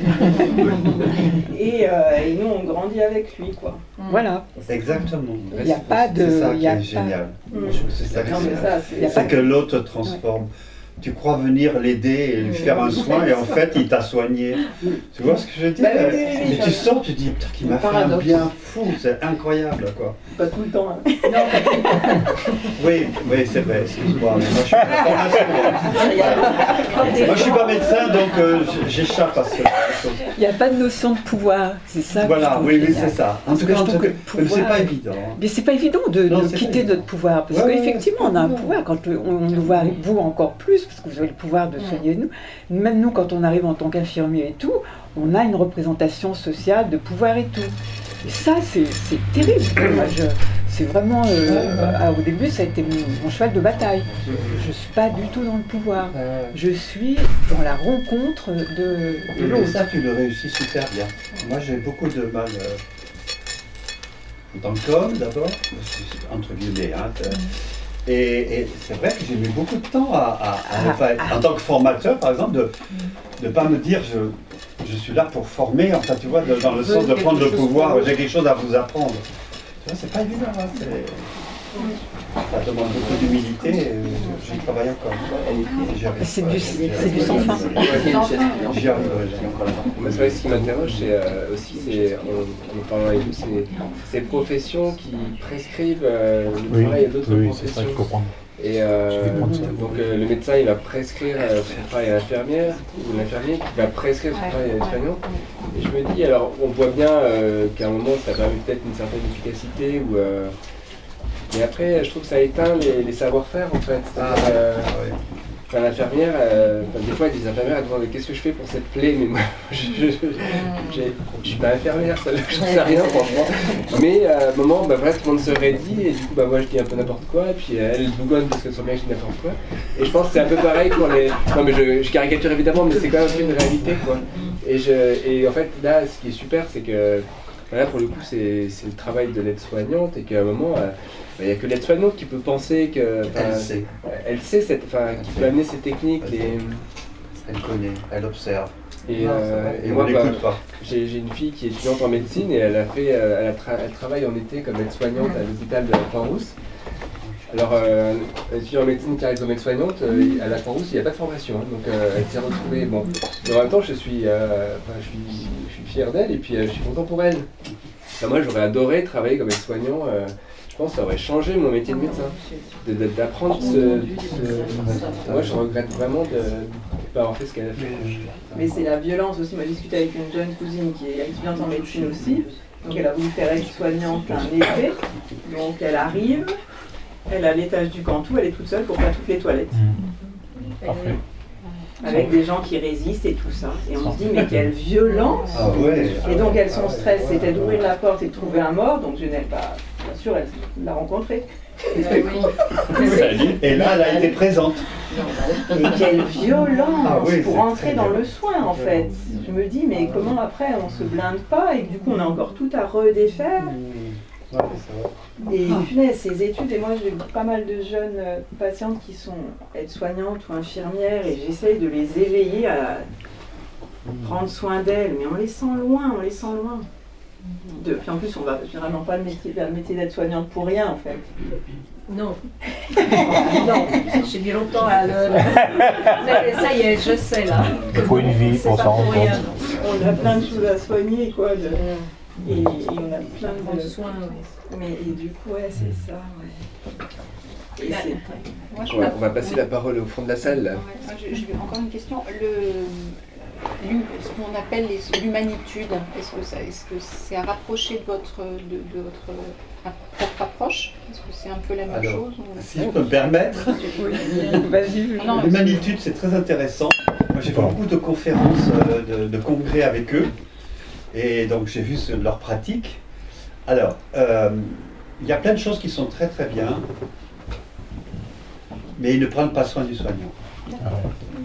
Et nous on grandit avec lui quoi. Voilà. Exactement. Il n'y a pas de. C'est ça il qui y a est pas- génial. C'est ça qui Non, mais ça, c'est- c'est que l'autre transforme. Tu crois venir l'aider et lui faire un soin et en fait il t'a soigné. Tu vois ce que je veux dire? Bah oui, Mais tu sors, tu dis putain qu'il m'a fait un bien fou, c'est incroyable quoi. Pas tout le temps. Hein. Oui, c'est vrai, excuse-moi, mais moi je suis pas moi je suis pas médecin donc j'échappe à ce chose. Il n'y a pas de notion de pouvoir, c'est ça. Voilà, oui, c'est ça. En tout cas, pouvoir, c'est pas évident. Mais c'est pas évident de quitter notre pouvoir, parce qu'effectivement, on a un pouvoir. Quand on nous voit, vous encore plus, parce que vous avez le pouvoir de soigner nous. Même nous, quand on arrive en tant qu'infirmier et tout, on a une représentation sociale de pouvoir et tout. Et ça, c'est terrible. Moi, c'est vraiment, au début, ça a été mon cheval de bataille. Je suis pas du tout dans le pouvoir. Je suis dans la rencontre de l'autre. Et ça, tu le réussis super bien. Moi, j'ai beaucoup de mal en tant qu'homme, d'abord, entre guillemets. Hein, et c'est vrai que j'ai mis beaucoup de temps en tant que formateur, par exemple, de ne pas me dire je suis là pour former, enfin, tu vois, dans le sens de prendre le pouvoir, j'ai quelque chose à vous apprendre. Tu vois, c'est pas évident, hein, ça demande beaucoup d'humilité, j'y travaille encore. C'est du sans fin. J'y arriverai. C'est vrai que ce qui m'interroge, c'est aussi, en parlant avec vous, c'est ces professions qui prescrivent le travail à d'autres professions. C'est ça qu'il faut prendre. Et donc le médecin il va prescrire son travail à l'infirmière, ou l'infirmier qui va prescrire son travail à l'aide-soignante. Et je me dis, alors on voit bien qu'à un moment ça permet peut-être une certaine efficacité, mais après je trouve que ça éteint les savoir-faire en fait. L'infirmière, des fois des infirmières elles demandent qu'est-ce que je fais pour cette plaie, mais moi je suis pas infirmière, ça je sais rien franchement. Mais à un moment, bref, tout le monde se raidit et du coup moi je dis un peu n'importe quoi, et puis elle bougonne parce que son mec dit n'importe quoi. Et je pense que c'est un peu pareil pour les. Non mais je caricature évidemment, mais c'est quand même un peu une réalité quoi. Et en fait là ce qui est super c'est que là pour le coup c'est le travail de l'aide-soignante et qu'à un moment il n'y a que l'aide-soignante qui peut penser que. Elle sait qui peut amener ces techniques. Elle connaît, elle observe. Et moi, j'ai une fille qui est étudiante en médecine et elle travaille en été comme aide-soignante à l'hôpital de la Croix-Rousse. Alors, étudiante en médecine qui arrive comme aide-soignante, à la Croix-Rousse, il n'y a pas de formation. Hein, donc, elle s'est retrouvée. Bon. Mais en même temps, je suis fier d'elle et puis je suis content pour elle. Enfin, moi, j'aurais adoré travailler comme aide-soignant. Je pense que ça aurait changé mon métier de médecin, d'apprendre Moi, je regrette vraiment de ne pas avoir fait ce qu'elle a fait. Mais c'est la violence aussi. Moi, j'ai discuté avec une jeune cousine qui est étudiante en médecine aussi. Donc, elle a voulu faire aide-soignante un été. Donc, elle arrive, elle a l'étage du Cantou, elle est toute seule pour faire toutes les toilettes. Parfait. Avec des gens qui résistent et tout ça. Et on se dit, mais quelle violence! Et donc, son stress, c'était d'ouvrir la porte et de trouver un mort. Donc, je n'ai pas. Bien sûr, elle l'a rencontré. Et là, elle a été présente. Et quelle violence pour entrer dans le soin, en fait. Je me dis, mais comment après, on se blinde pas et du coup, on a encore tout à redéfaire. Et punaise, ces études, et moi j'ai pas mal de jeunes patientes qui sont aides-soignantes ou infirmières et j'essaye de les éveiller à prendre soin d'elles, mais on les sent loin. Puis en plus, on va généralement pas vers le métier d'aide-soignante pour rien en fait. Non. Non, j'ai mis longtemps à ça y est, je sais là. Il faut une vie pour s'en rendre compte. On a plein de choses à soigner, quoi. Et on a plein de soins. Mais et du coup, c'est ça. Et on va passer la parole au fond de la salle. Là. Encore une question. Ce qu'on appelle l'humanitude, est-ce que c'est à rapprocher de votre propre approche? Est-ce que c'est un peu la même chose Si je peux me permettre, l'humanitude c'est très intéressant. Moi j'ai fait beaucoup de conférences, de congrès avec eux, et donc j'ai vu leur pratique. Alors, il y a plein de choses qui sont très très bien, mais ils ne prennent pas soin du soignant.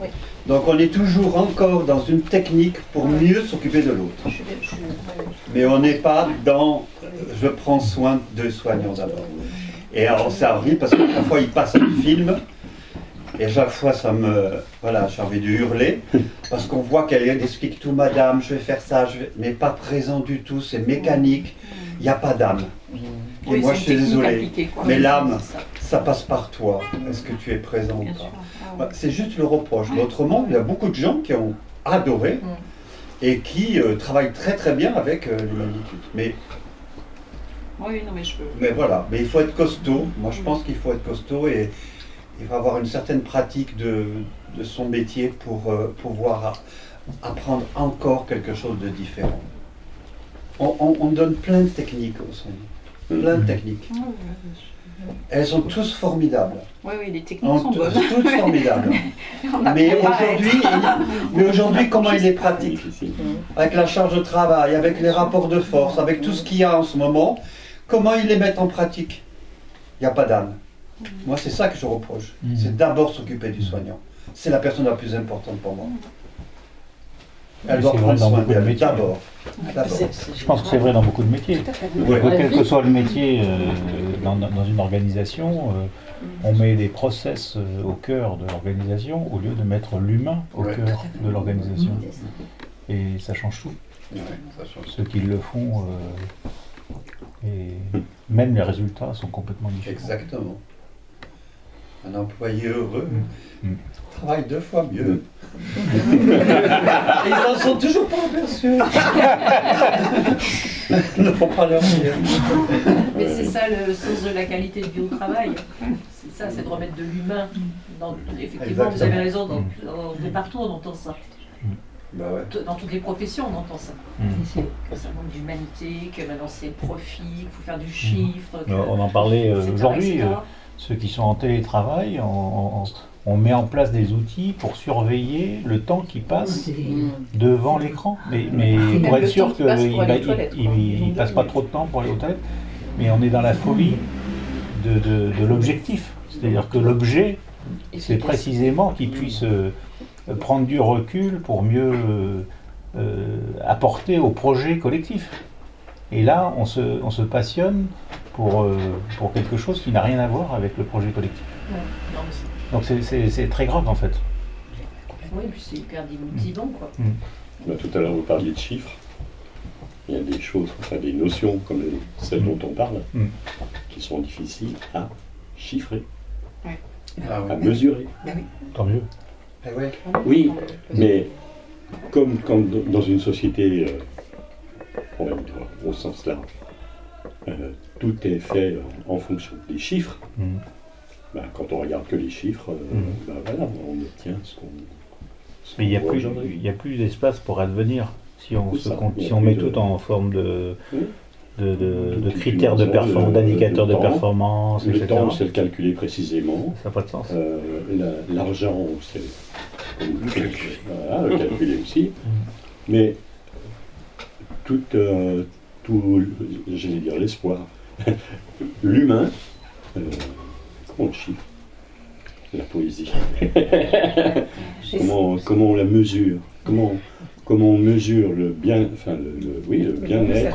Oui. Donc on est toujours encore dans une technique pour mieux s'occuper de l'autre. Mais on n'est pas dans je prends soin de soignants d'abord. Et alors c'est horrible parce que parfois il passe un film et à chaque fois ça me... Voilà, j'ai envie de hurler parce qu'on voit qu'elle explique tout, madame, je vais faire ça, mais pas présent du tout, c'est mécanique, il n'y a pas d'âme. Et Oui, moi je suis désolé, mais l'âme, c'est ça passe par toi. Est-ce que tu es présent ou Bien pas? sûr. C'est juste le reproche. Mais autrement, il y a beaucoup de gens qui ont adoré et qui travaillent très très bien avec l'humanité. Oui, non, mais je peux. Mais voilà, mais il faut être costaud. Moi je pense qu'il faut être costaud et il faut avoir une certaine pratique de son métier pour pouvoir apprendre encore quelque chose de différent. On donne plein de techniques aux soignants. Plein de techniques. Elles sont tous formidables. Oui, les techniques sont bonnes. Toutes formidables. Mais aujourd'hui, comment il est pratique? Avec la charge de travail, avec les rapports de force, avec tout ce qu'il y a en ce moment, comment ils les mettent en pratique? Il n'y a pas d'âme. Moi, c'est ça que je reproche. C'est d'abord s'occuper du soignant. C'est la personne la plus importante pour moi. Elle doit prendre soin d'elle d'abord. Je pense que c'est vrai dans beaucoup de métiers. Quel que soit le métier dans une organisation, on met les process au cœur de l'organisation au lieu de mettre l'humain au cœur de l'organisation. Et ça change tout. Ceux qui le font, et même les résultats sont complètement différents. Exactement. Un employé heureux travaille 2 fois mieux. Et ils n'en sont toujours pas aperçus. Il ne faut pas leur dire. Mais c'est ça le sens de la qualité de vie au travail. C'est ça, c'est de remettre de l'humain. Effectivement, vous avez raison, partout on entend ça. Bah ouais. Dans toutes les professions, on entend ça. Que ça manque d'humanité, que maintenant c'est profit, qu'il faut faire du chiffre. On en parlait aujourd'hui. Ceux qui sont en télétravail, on met en place des outils pour surveiller le temps qui passe devant l'écran. Mais pour être sûr qu'il ne passe pas trop de temps pour aller aux toilettes. Mais on est dans la folie de l'objectif. C'est-à-dire que l'objet, c'est précisément qu'il puisse prendre du recul pour mieux apporter au projet collectif. Et là, on se passionne pour quelque chose qui n'a rien à voir avec le projet collectif. Donc c'est très grave en fait. Oui, puis c'est hyper démotivant quoi. Tout à l'heure vous parliez de chiffres. Il y a des choses, enfin des notions comme celles dont on parle, qui sont difficiles à chiffrer, à mesurer. Tant mieux. Oui, mais comme dans une société, on va dire au sens large, tout est fait en fonction des chiffres. Quand on regarde que les chiffres, voilà, on obtient ce qu'on... Mais il n'y a plus d'espace pour advenir si on met tout en forme de critères d'indicateurs de performance, etc. Le temps, c'est le calculer précisément. Ça n'a pas de sens. L'argent, c'est le calculer aussi. Mais tout j'allais dire l'espoir, l'humain, comment on chiffre la poésie? Comment on la mesure? Comment on mesure le bien, enfin le bien-être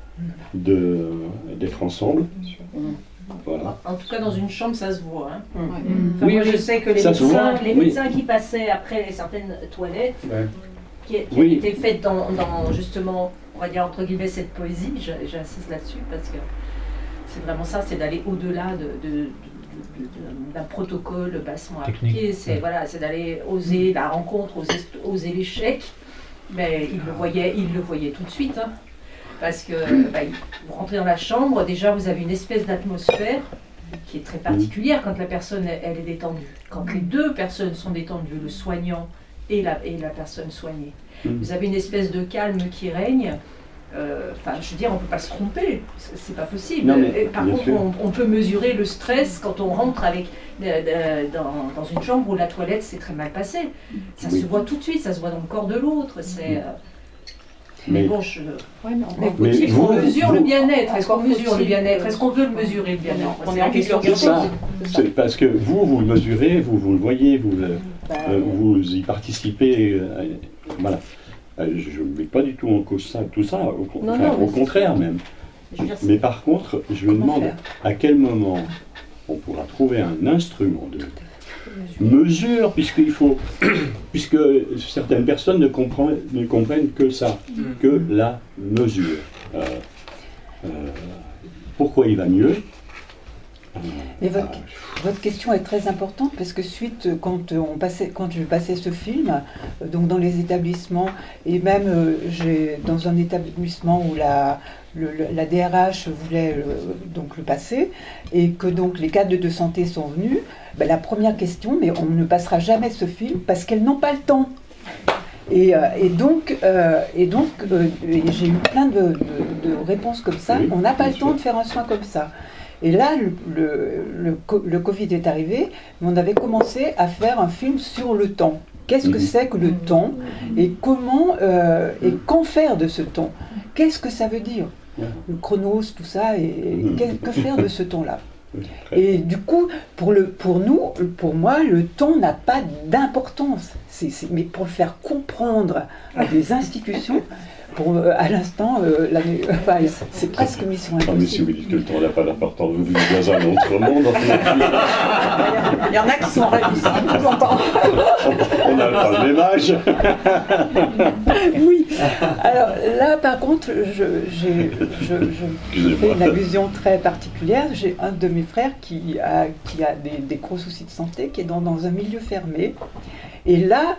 d'être ensemble? Voilà. En tout cas, dans une chambre, ça se voit. Hein. Enfin, moi, je sais que les médecins qui passaient après certaines toilettes, qui étaient faites dans justement, on va dire entre guillemets, cette poésie, j'insiste là-dessus parce que c'est vraiment ça, c'est d'aller au-delà d'un protocole bassement appliqué. C'est d'aller oser la rencontre, oser l'échec. Mais il le voyait tout de suite. Hein. Parce que vous rentrez dans la chambre, déjà vous avez une espèce d'atmosphère qui est très particulière quand la personne elle est détendue. Quand les deux personnes sont détendues, le soignant et la personne soignée, vous avez une espèce de calme qui règne. Je veux dire, on ne peut pas se tromper, c'est pas possible. Non, par contre, on peut mesurer le stress quand on rentre dans une chambre où la toilette s'est très mal passée. Ça se voit tout de suite, ça se voit dans le corps de l'autre. Mais bon, mais est-ce qu'on mesure le bien-être? Est-ce qu'on mesure le bien-être? Est-ce qu'on veut le mesurer, le bien-être? On est en question de ça. C'est parce que vous le mesurez, vous le voyez, vous y participez. Voilà. Je ne mets pas du tout en cause tout ça, au contraire même. Mais par contre, je me demande à quel moment on pourra trouver un instrument de mesure, puisque certaines personnes ne comprennent que ça, que la mesure. Pourquoi il va mieux? Mais votre question est très importante parce que quand je passais ce film, donc dans les établissements, et même dans un établissement où la DRH voulait donc le passer, et que donc les cadres de santé sont venus, la première question, mais on ne passera jamais ce film parce qu'elles n'ont pas le temps. Et donc j'ai eu plein de réponses comme ça. On n'a pas le temps de faire un soin comme ça. Et là, le Covid est arrivé, mais on avait commencé à faire un film sur le temps. Qu'est-ce que c'est que le temps et comment et qu'en faire de ce temps? Qu'est-ce que ça veut dire? Le chronos, tout ça, et que faire de ce temps-là? Et du coup, pour moi, le temps n'a pas d'importance. Mais pour le faire comprendre à des institutions, à l'instant, c'est presque mission impossible. Mais si vous dites que le temps n'a pas d'importance, vous vivez dans un autre monde. Il y en a qui sont ravis. On n'a pas le même âge. Oui. Alors là, par contre, je fais une allusion très particulière. J'ai un de mes frères qui a des gros soucis de santé, qui est dans un milieu fermé. Et là,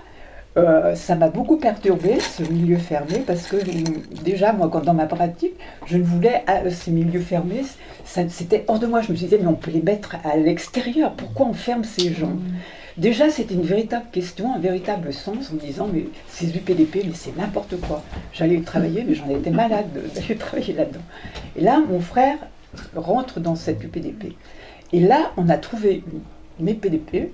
ça m'a beaucoup perturbée, ce milieu fermé, parce que déjà, moi, dans ma pratique, je ne voulais ces milieux fermés, c'était hors de moi. Je me disais, mais on peut les mettre à l'extérieur, pourquoi on ferme ces gens? Déjà, c'était une véritable question, un véritable sens, en me disant, mais ces UPDP, mais c'est n'importe quoi. J'allais travailler, mais j'en étais malade d'aller travailler là-dedans. Et là, mon frère rentre dans cette UPDP. Et là, on a trouvé une UPDP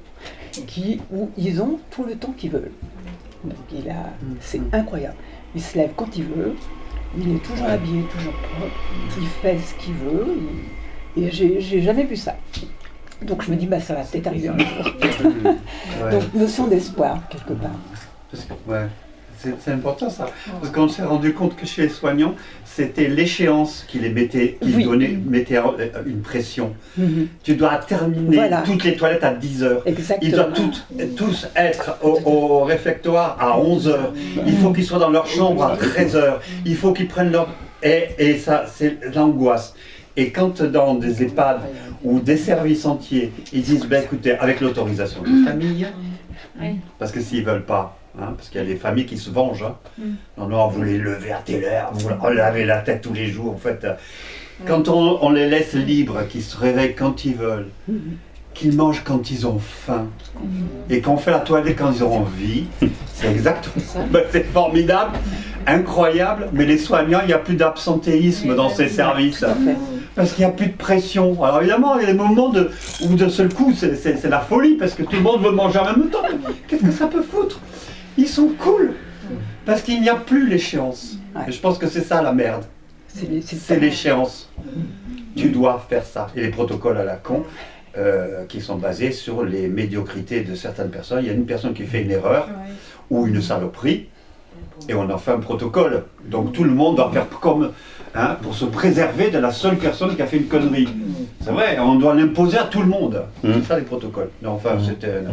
où ils ont tout le temps qu'ils veulent. Donc c'est incroyable. Il se lève quand il veut, il est toujours habillé, toujours propre, il fait ce qu'il veut, et j'ai jamais vu ça. Donc je me dis, ça va peut-être arriver un jour. Donc notion d'espoir, quelque part. C'est important ça, parce qu'on s'est rendu compte que chez les soignants, c'était l'échéance qui les mettait, mettait une pression. Tu dois terminer toutes les toilettes à 10h. Ils doivent tous être au réfectoire à 11h. Il faut qu'ils soient dans leur chambre à 13h. Il faut qu'ils prennent leur... Et ça, c'est l'angoisse. Et quand dans des EHPAD ou des services entiers, ils disent, écoutez, avec l'autorisation des familles, parce que s'ils ne veulent pas, parce qu'il y a des familles qui se vengent. Non, vous les levez à telle heure, vous leur lavez la tête tous les jours. En fait, quand on les laisse libres, qu'ils se réveillent quand ils veulent, qu'ils mangent quand ils ont faim, et qu'on fait la toilette quand ils ont envie, c'est exactement ça. C'est formidable, incroyable, mais les soignants, il n'y a plus d'absentéisme dans ces services. Parce qu'il n'y a plus de pression. Alors évidemment, il y a des moments où de seul coup, c'est la folie, parce que tout le monde veut manger en même temps. Qu'est-ce que ça peut foutre? Ils sont cool, parce qu'il n'y a plus l'échéance. Et je pense que c'est ça la merde. C'est l'échéance. Tu dois faire ça. Et les protocoles à la con, qui sont basés sur les médiocrités de certaines personnes. Il y a une personne qui fait une erreur, ou une saloperie, et on en fait un protocole. Donc tout le monde doit faire comme... pour se préserver de la seule personne qui a fait une connerie. C'est vrai, on doit l'imposer à tout le monde. C'est ça les protocoles. Non, enfin, c'était un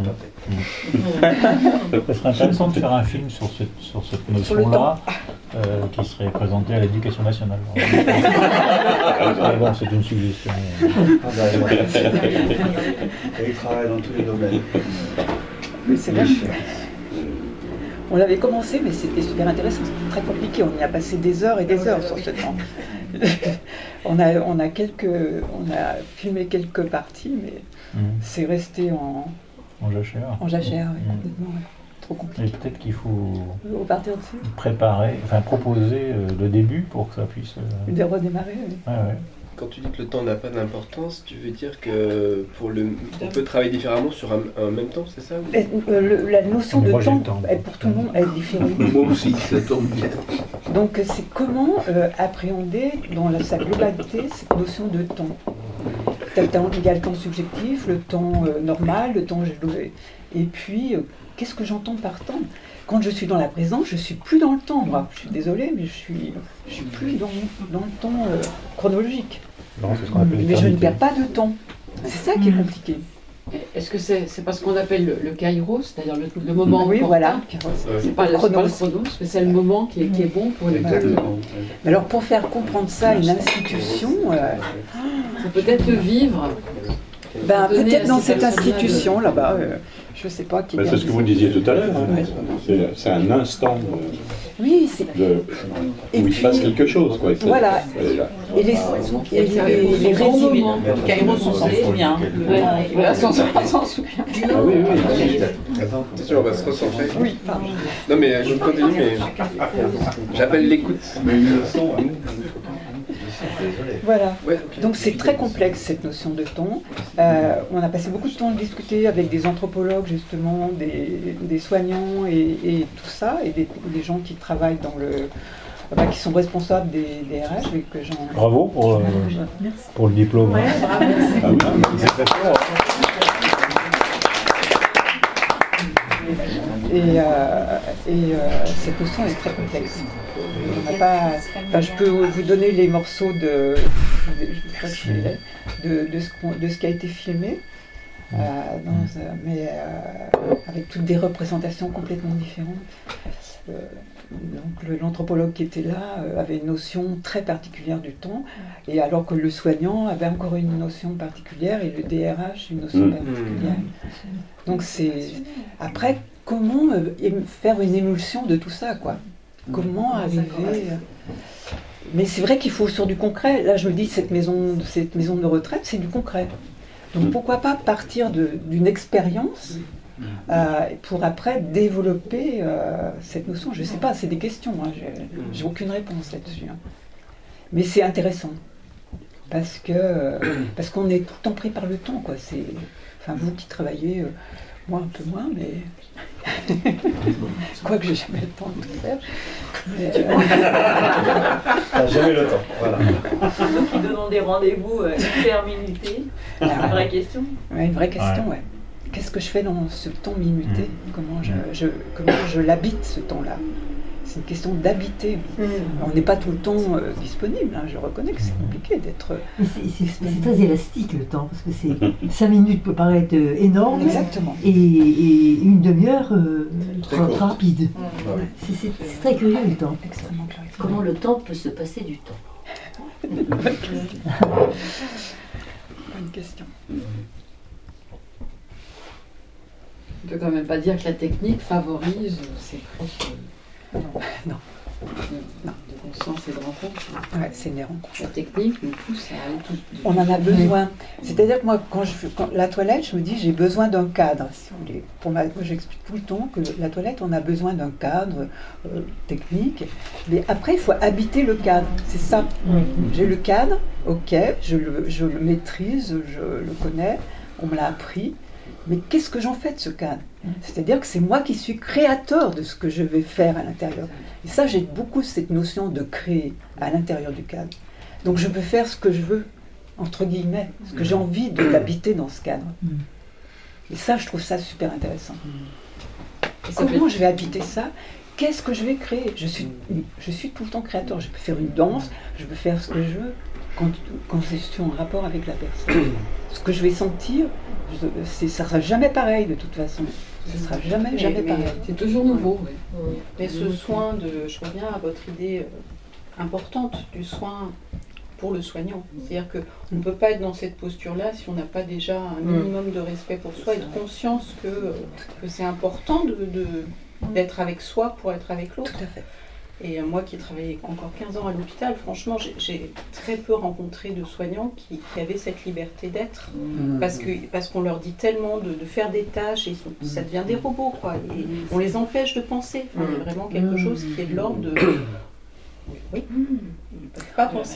aparté. Ce serait intéressant de faire un film sur cette notion-là, qui serait présenté à l'Éducation nationale. Bon, c'est une suggestion. Et il travaille dans tous les domaines. Oui, c'est vrai. On l'avait commencé, mais c'était super intéressant, c'était très compliqué. On y a passé des heures et des heures sur ce temps. on a filmé quelques parties, mais c'est resté en jachère. En jachère, complètement. Trop compliqué. Et peut-être qu'il faut préparer, proposer le début pour que ça puisse redémarrer. Oui. Quand tu dis que le temps n'a pas d'importance, tu veux dire que on peut travailler différemment sur un même temps, c'est ça? La notion de temps, pour tout le monde, est différente. Moi aussi, ça tombe bien. Donc c'est comment appréhender dans sa globalité cette notion de temps. Il y a le temps subjectif, le temps normal, le temps et puis qu'est-ce que j'entends par temps? Quand je suis dans la présence, je suis plus dans le temps, moi. Je suis désolée, mais je suis plus dans le temps chronologique. Non, c'est ce qu'on appelle mais je ne perds pas de temps. C'est ça qui est compliqué. Est-ce que c'est pas ce qu'on appelle le kairos, c'est-à-dire le moment oui, important. Voilà. C'est pas le chronos, mais c'est le moment qui est bon pour les Exactement. Alors pour faire comprendre ça à une institution, ça peut être vivre. Peut-être dans cette institution là-bas, je ne sais pas qui. C'est ce que vous disiez tout à l'heure. C'est un instant où il se passe quelque chose. Quoi. Voilà. Et les résumés. Kairos, on s'en souvient. On s'en souvient. Ah oui, oui. Attention, on va se recentrer. Oui. Non mais je continue, mais j'appelle l'écoute. Voilà. Donc c'est très complexe cette notion de temps. On a passé beaucoup de temps à discuter avec des anthropologues justement, des soignants et tout ça, et des gens qui travaillent dans qui sont responsables des RH. Et que bravo pour le diplôme. Ouais, bravo. Et cette notion est très complexe. Je peux vous donner les morceaux de ce qui a été filmé, mais avec toutes des représentations complètement différentes. Donc l'anthropologue qui était là avait une notion très particulière du temps, et alors que le soignant avait encore une notion particulière et le DRH une notion particulière. Donc c'est après comment faire une émulsion de tout ça, quoi. Comment arriver Mais c'est vrai qu'il faut sur du concret. Là, je me dis cette maison de retraite, c'est du concret. Donc pourquoi pas partir d'une expérience pour après développer cette notion. Je ne sais pas, c'est des questions. Hein. J'ai aucune réponse là-dessus. Hein. Mais c'est intéressant parce qu'on est tout le temps pris par le temps, quoi. Vous qui travaillez, moi un peu moins, mais quoique j'ai jamais le temps de tout faire. T'as jamais le temps, voilà. Nous qui donnons des rendez-vous hyper minutés, c'est une vraie question. Ouais, une vraie question, ouais. Qu'est-ce que je fais dans ce temps minuté? Comment je l'habite, ce temps-là? C'est une question d'habiter. On n'est pas tout le temps disponible. Hein. Je reconnais que c'est compliqué d'être... C'est très élastique le temps, parce que 5 minutes peut paraître énorme. Exactement. Et une demi-heure très rapide. C'est très curieux le temps. Extrêmement curieux. Comment le temps peut se passer du temps? Bonne question. On ne peut quand même pas dire que la technique favorise ces proches non. de conscience et de rencontre. Ouais, c'est les rencontres. La technique nous pousse à aller tout. On en a besoin. C'est-à-dire que moi, quand la toilette, je me dis j'ai besoin d'un cadre. Si vous voulez. Moi, j'explique tout le temps que la toilette, on a besoin d'un cadre technique. Mais après, il faut habiter le cadre. C'est ça. J'ai le cadre, ok, je le maîtrise, je le connais, on me l'a appris. Mais qu'est-ce que j'en fais de ce cadre? C'est-à-dire que c'est moi qui suis créateur de ce que je vais faire à l'intérieur. Et ça, j'ai beaucoup cette notion de créer à l'intérieur du cadre. Donc je peux faire ce que je veux, entre guillemets, ce que j'ai envie d'habiter dans ce cadre. Et ça, je trouve ça super intéressant. Comment je vais habiter ça? Qu'est-ce que je vais créer? Je suis tout le temps créateur. Je peux faire une danse, je peux faire ce que je veux quand je suis en rapport avec la personne. Ce que je vais sentir, ça ne sera jamais pareil de toute façon. Ce ne sera jamais pareil. C'est toujours nouveau. Oui. Mais ce soin je reviens à votre idée importante du soin pour le soignant. C'est-à-dire qu'on ne peut pas être dans cette posture-là si on n'a pas déjà un minimum de respect pour soi et de conscience que c'est important d'être avec soi pour être avec l'autre. Tout à fait. Et moi qui ai travaillé encore 15 ans à l'hôpital, franchement, j'ai très peu rencontré de soignants qui avaient cette liberté d'être. Parce qu'on leur dit tellement de faire des tâches et ça devient des robots, quoi. Et on les empêche de penser. Enfin, il y a vraiment quelque chose qui est de l'ordre de... Oui, ils ne peuvent pas penser.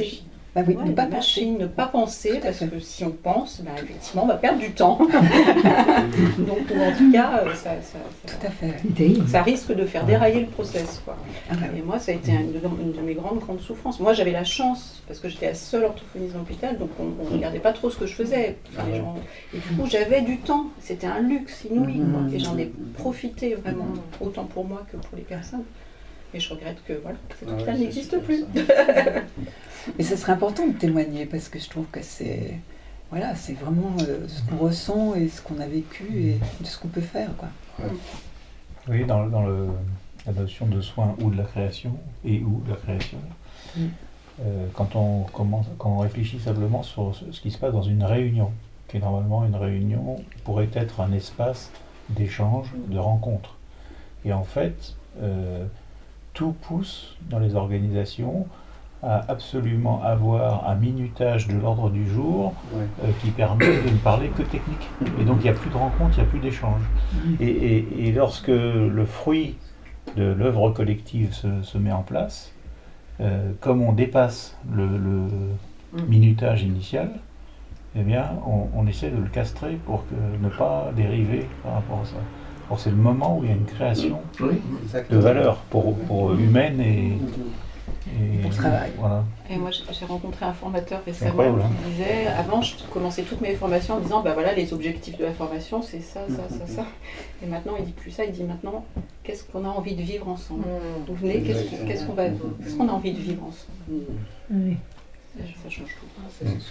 Bah oui, Ouais, ne pas la penser. machine, ne pas penser, parce que si on pense, bah, effectivement, on va perdre du temps. Donc, en tout cas, Tout à fait. ça risque de faire dérailler le process, quoi. Et moi, ça a été une de mes grandes souffrances. Moi, j'avais la chance, parce que j'étais la seule orthophoniste dans l'hôpital, donc on ne regardait pas trop ce que je faisais. Les gens... Et du coup, j'avais du temps. C'était un luxe inouï, quoi. Et j'en ai profité vraiment, autant pour moi que pour les personnes. Et je regrette que voilà, cet hôpital n'existe plus. Mais ce serait important de témoigner parce que je trouve que c'est vraiment ce qu'on ressent et ce qu'on a vécu et de ce qu'on peut faire, quoi. Oui, dans la notion de soin ou de la création et ou de la création, quand on réfléchit simplement sur ce qui se passe dans une réunion, qui est normalement une réunion pourrait être un espace d'échange, de rencontre. Et en fait, tout pousse dans les organisations à absolument avoir un minutage de l'ordre du jour qui permet de ne parler que technique. Et donc il n'y a plus de rencontre, il n'y a plus d'échange. Et lorsque le fruit de l'œuvre collective se met en place, comme on dépasse le minutage initial, eh bien on essaie de le castrer pour ne pas dériver par rapport à ça. Alors c'est le moment où il y a une création de valeur pour humaine et pour travail. Voilà. Et moi, j'ai rencontré un formateur récemment qui disait, avant, je commençais toutes mes formations en disant, bah voilà, les objectifs de la formation, c'est ça, ça, ça, ça. Et maintenant, il dit plus ça, il dit maintenant, qu'est-ce qu'on a envie de vivre ensemble. Vous venez, qu'est-ce qu'on a envie de vivre ensemble. Oui. Ça change tout. Ça, c'est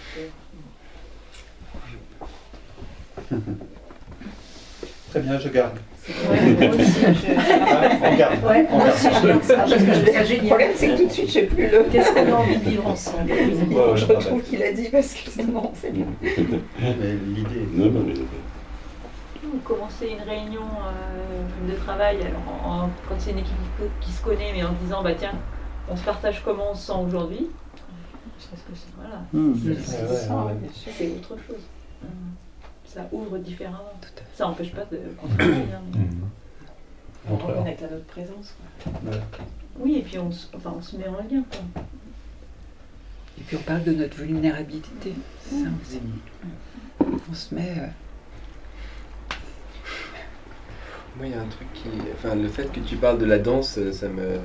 super. Très bien, je garde. Ouais, moi aussi, on garde. Ouais, moi aussi, je garde ça. Parce que le problème, c'est que tout de suite, je sais plus le. Qu'est-ce qu'on a envie de vivre ensemble. Il faut que je retrouve qu'il a dit parce que sinon, c'est bien. L'idée. Vous commencez une réunion de travail, alors quand c'est une équipe qui se connaît, mais en disant, bah tiens, on se partage comment on se sent aujourd'hui. Parce que c'est voilà. C'est autre chose. Ça ouvre différemment. Ça n'empêche pas de continuer. On reconnecte à notre présence. Oui, et puis on se met en lien. Quoi. Et puis on parle de notre vulnérabilité. C'est ça aussi. On se met... Moi, il y a un truc qui... Enfin, le fait que tu parles de la danse, ça me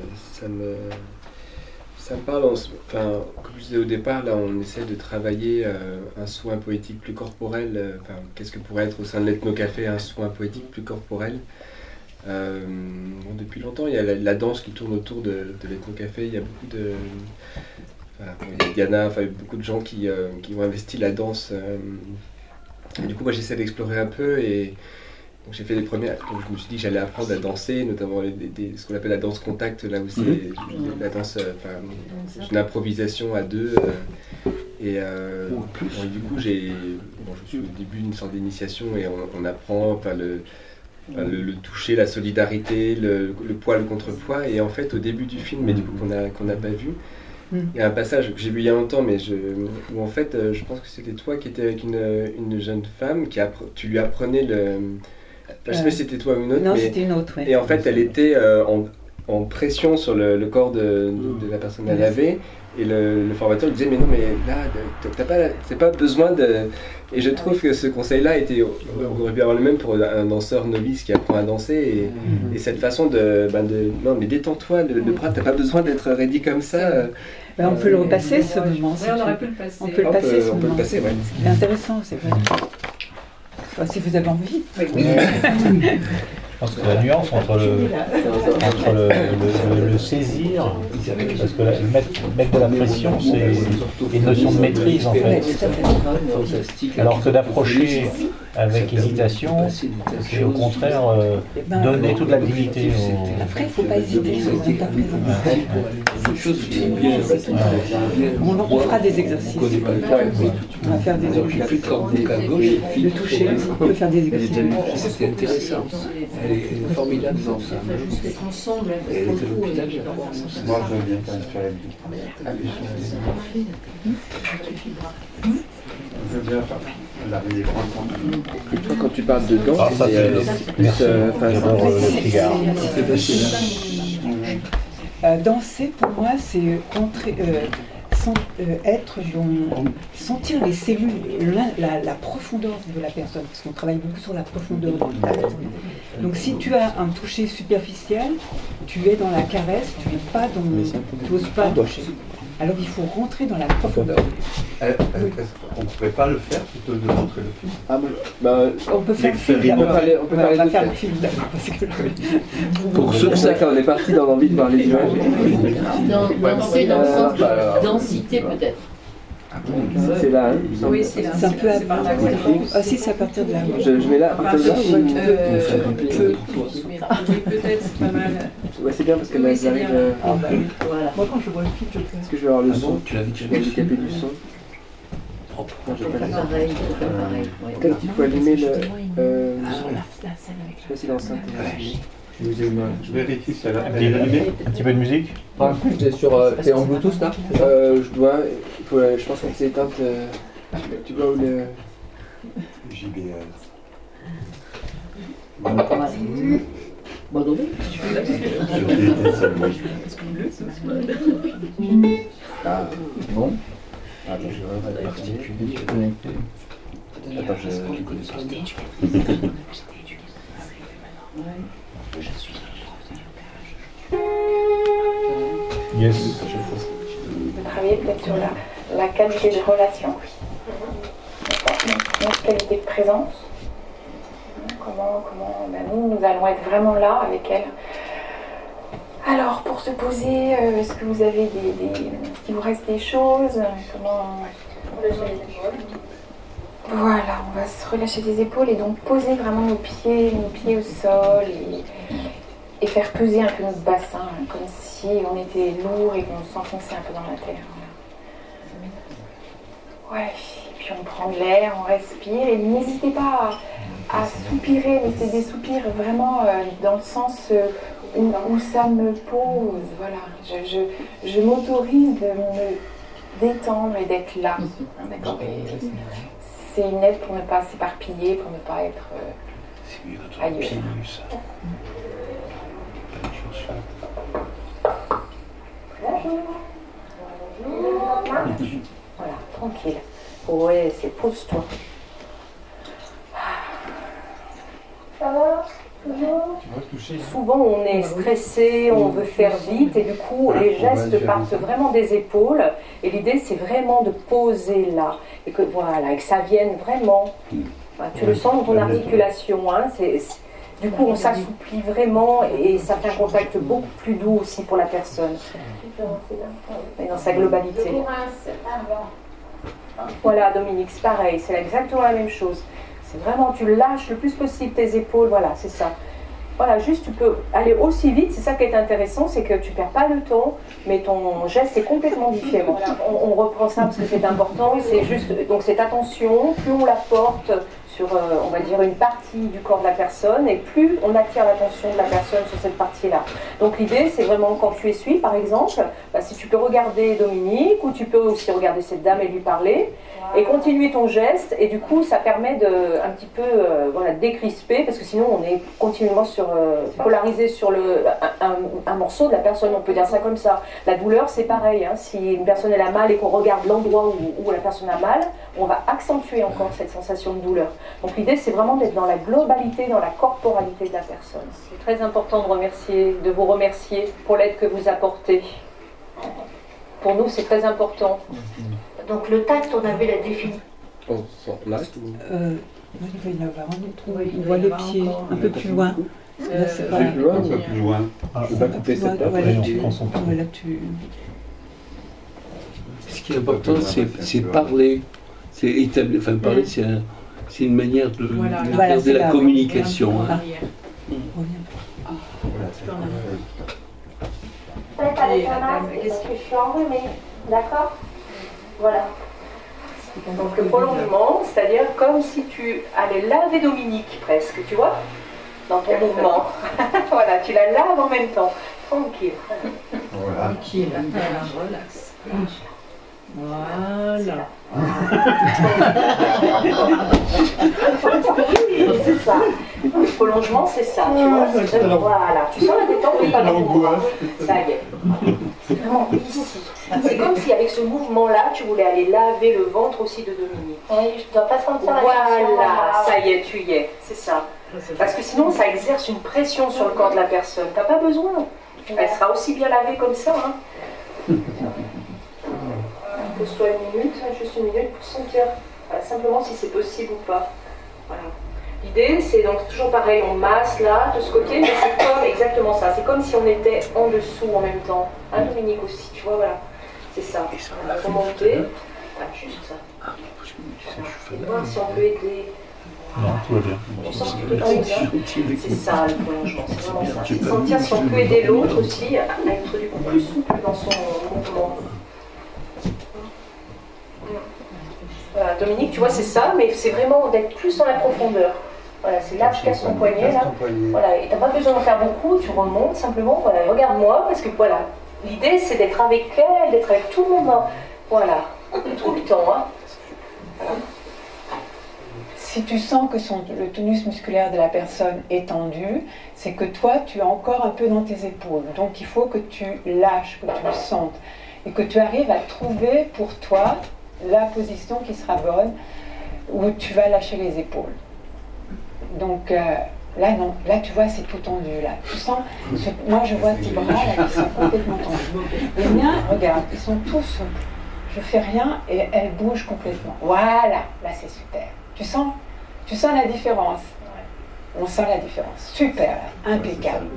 parle. Enfin, comme je disais au départ, là, on essaie de travailler un soin poétique plus corporel. Enfin, qu'est-ce que pourrait être au sein de l'Ethnocafé un soin poétique plus corporel? Depuis longtemps, il y a la danse qui tourne autour de l'Ethnocafé. Il y a beaucoup de... Enfin, il y a Diana, enfin, beaucoup de gens qui ont investi la danse. Et du coup, moi, j'essaie d'explorer un peu et... Donc j'ai fait les premières, donc je me suis dit que j'allais apprendre à danser, notamment ce qu'on appelle la danse contact, là où c'est la danse, une improvisation à deux. Et du coup, je suis au début d'une sorte d'initiation et on apprend le toucher, la solidarité, le poids, le contrepoids. Et en fait, au début du film, mais du coup qu'on n'a pas vu, il y a un passage que j'ai vu il y a longtemps, mais où en fait, je pense que c'était toi qui étais avec une jeune femme, tu lui apprenais le... Je ne sais pas si c'était toi ou une autre. Non, c'était une autre, oui. Et en fait, elle était en pression sur le corps de la personne à laver. Et le formateur lui disait, mais non, mais là, c'est pas besoin de... Et je trouve que ce conseil-là aurait pu avoir le même pour un danseur novice qui apprend à danser. Et cette façon non, mais détends-toi, le bras, t'as pas besoin d'être ready comme ça. On peut le repasser, ce moment. Oui, on aurait pu le passer. On peut le passer, ce moment. On peut le passer, ouais. C'est intéressant, c'est vrai. Enfin, si vous avez envie. Oui. Je pense que la nuance entre le saisir, parce que mettre de la pression, c'est une notion de maîtrise en fait. Alors que d'approcher avec hésitation, c'est au contraire donner toute la dignité au... Après, il ne faut pas hésiter, c'est ta présence. On fera des exercices. On va faire des exercices. Le toucher, on peut faire des exercices. C'est intéressant. Elle est formidable dans ça. Ensemble, moi, je veux bien faire je veux bien faire l'arrivée grande. Toi, quand tu parles de danse, danser, pour moi, c'est sentir les cellules, la profondeur de la personne, parce qu'on travaille beaucoup sur la profondeur du contact. Donc si tu as un toucher superficiel, tu es dans la caresse, tu n'oses pas toucher. Alors il faut rentrer dans la profondeur. On ne pourrait pas le faire plutôt de montrer le film. On peut faire le film. On va faire le film d'abord. Pour ceux que ça, quand on est parti dans l'envie de voir les images. C'est dans le sens de densité peut-être. C'est là, hein. Oui, c'est là. C'est un peu avant. Ah si, c'est à partir de là. Je mets là, peut-être, c'est pas mal. Ouais, c'est bien parce que là, j'arrive. Voilà. Moi, quand je vois le film, je peux. Est-ce que je vais avoir le son? Tu l'avais déjà handicapé du son. Pareil. Peut-être qu'il faut allumer le. Je sais pas si l'enceinte est allumée. Je vérifie si elle Un petit peu de musique. T'es en Bluetooth là? Je dois. Je pense qu'elle s'est éteinte. Tu vois où le. JBL. Bon, Bon. Attends, je vais connecter. Attends, je connais pas. Yes. Vous travaillez peut-être sur la qualité de relation. Notre qualité de présence. Comment nous allons être vraiment là avec elle. Alors, pour se poser, est-ce que vous avez est-ce qu'il vous reste des choses? Comment... Voilà, on va se relâcher les épaules et donc poser vraiment nos pieds au sol et faire peser un peu notre bassin, comme si on était lourd et qu'on s'enfonçait un peu dans la terre. Voilà. Ouais, et puis on prend de l'air, on respire et n'hésitez pas à soupirer, mais c'est des soupirs vraiment dans le sens où ça me pose. Voilà, je m'autorise de me détendre et d'être là. D'accord. C'est une aide pour ne pas s'éparpiller, pour ne pas être ailleurs. Voilà, tranquille. Ouais, c'est pose-toi. Ça va? Souvent on est stressé, on veut faire vite et du coup les gestes partent vraiment des épaules et l'idée c'est vraiment de poser là et que voilà, et que ça vienne vraiment. Voilà, tu le sens dans ton articulation, hein, du coup on s'assouplit vraiment et ça fait un contact beaucoup plus doux aussi pour la personne. Mais dans sa globalité. Voilà Dominique, c'est pareil, c'est exactement la même chose. C'est vraiment, tu lâches le plus possible tes épaules, voilà, c'est ça. Voilà, juste tu peux aller aussi vite, c'est ça qui est intéressant, c'est que tu perds pas le temps, mais ton geste est complètement différent. On reprend ça parce que c'est important, c'est juste, donc cette attention, plus on la porte sur, on va dire, une partie du corps de la personne, et plus on attire l'attention de la personne sur cette partie-là. Donc l'idée, c'est vraiment quand tu essuies, par exemple, si tu peux regarder Dominique, ou tu peux aussi regarder cette dame et lui parler, et continuer ton geste, et du coup, ça permet de un petit peu décrisper, parce que sinon, on est continuellement polarisé sur un morceau de la personne, on peut dire ça comme ça. La douleur, c'est pareil, hein, si une personne elle a mal et qu'on regarde l'endroit où la personne a mal, on va accentuer encore cette sensation de douleur. Donc l'idée, c'est vraiment d'être dans la globalité, dans la corporalité de la personne. C'est très important de vous remercier pour l'aide que vous apportez. Pour nous, c'est très important. Donc le tact, on avait la définition. On arrête ou... Il va y en avoir un autre. On voit les pieds un peu plus loin. Là, c'est pas plus loin, un peu plus loin. Je ne peux pas couper cette table. Ce qui est important, c'est parler. C'est établir. Enfin, parler, c'est une manière de garder la communication. Peut-être avec un masque, parce que je suis enrhumée. D'accord? Voilà. Donc le prolongement, c'est-à-dire comme si tu allais laver Dominique presque, tu vois, dans ton mouvement. Voilà, tu la laves en même temps. Tranquille. Voilà. Tranquille, relax. Voilà. C'est ça. Le prolongement, c'est ça, tu vois. Voilà. Tu sens la détente ou pas l'angoisse? Ça y est. C'est vraiment ici. C'est comme si avec ce mouvement-là, tu voulais aller laver le ventre aussi de Dominique. Oui, je ne dois pas sentir la Voilà, ça y est, tu y es. C'est ça. Parce que sinon, ça exerce une pression sur le corps de la personne. T'as pas besoin. Elle sera aussi bien lavée comme ça. Pose-toi une minute, juste une minute pour sentir simplement si c'est possible ou pas. Voilà. L'idée, c'est donc toujours pareil, on masse là, de ce côté, mais c'est comme exactement ça. C'est comme si on était en dessous en même temps. Dominique aussi, tu vois, voilà. C'est ça. On va remonter. Juste ça. Et voir si on peut aider. Non, tout va bien. Tu sens que tu peux aider. C'est ça le prolongement, c'est vraiment ça. C'est sentir si on peut aider l'autre aussi à être du coup plus souple dans son mouvement. Voilà, Dominique, tu vois, c'est ça, mais c'est vraiment d'être plus dans la profondeur. Voilà, c'est là que je casse ton poignet, là. Voilà, et t'as pas besoin d'en faire beaucoup, tu remontes simplement, voilà, regarde-moi, parce que voilà, l'idée c'est d'être avec elle, d'être avec tout le monde, voilà, tout le temps, Voilà. Si tu sens que le tonus musculaire de la personne est tendu, c'est que toi, tu es encore un peu dans tes épaules. Donc il faut que tu lâches, que tu le sentes, et que tu arrives à trouver pour toi la position qui sera bonne, où tu vas lâcher les épaules. Donc là, non. Là, tu vois, c'est tout tendu. Là. Tu sens, moi, je vois tes bras, là, qui sont complètement tendus. Les miens, regarde, ils sont tous souples. Je fais rien et elles bougent complètement. Voilà, là, c'est super. Tu sens la différence. On sent la différence. Super, impeccable.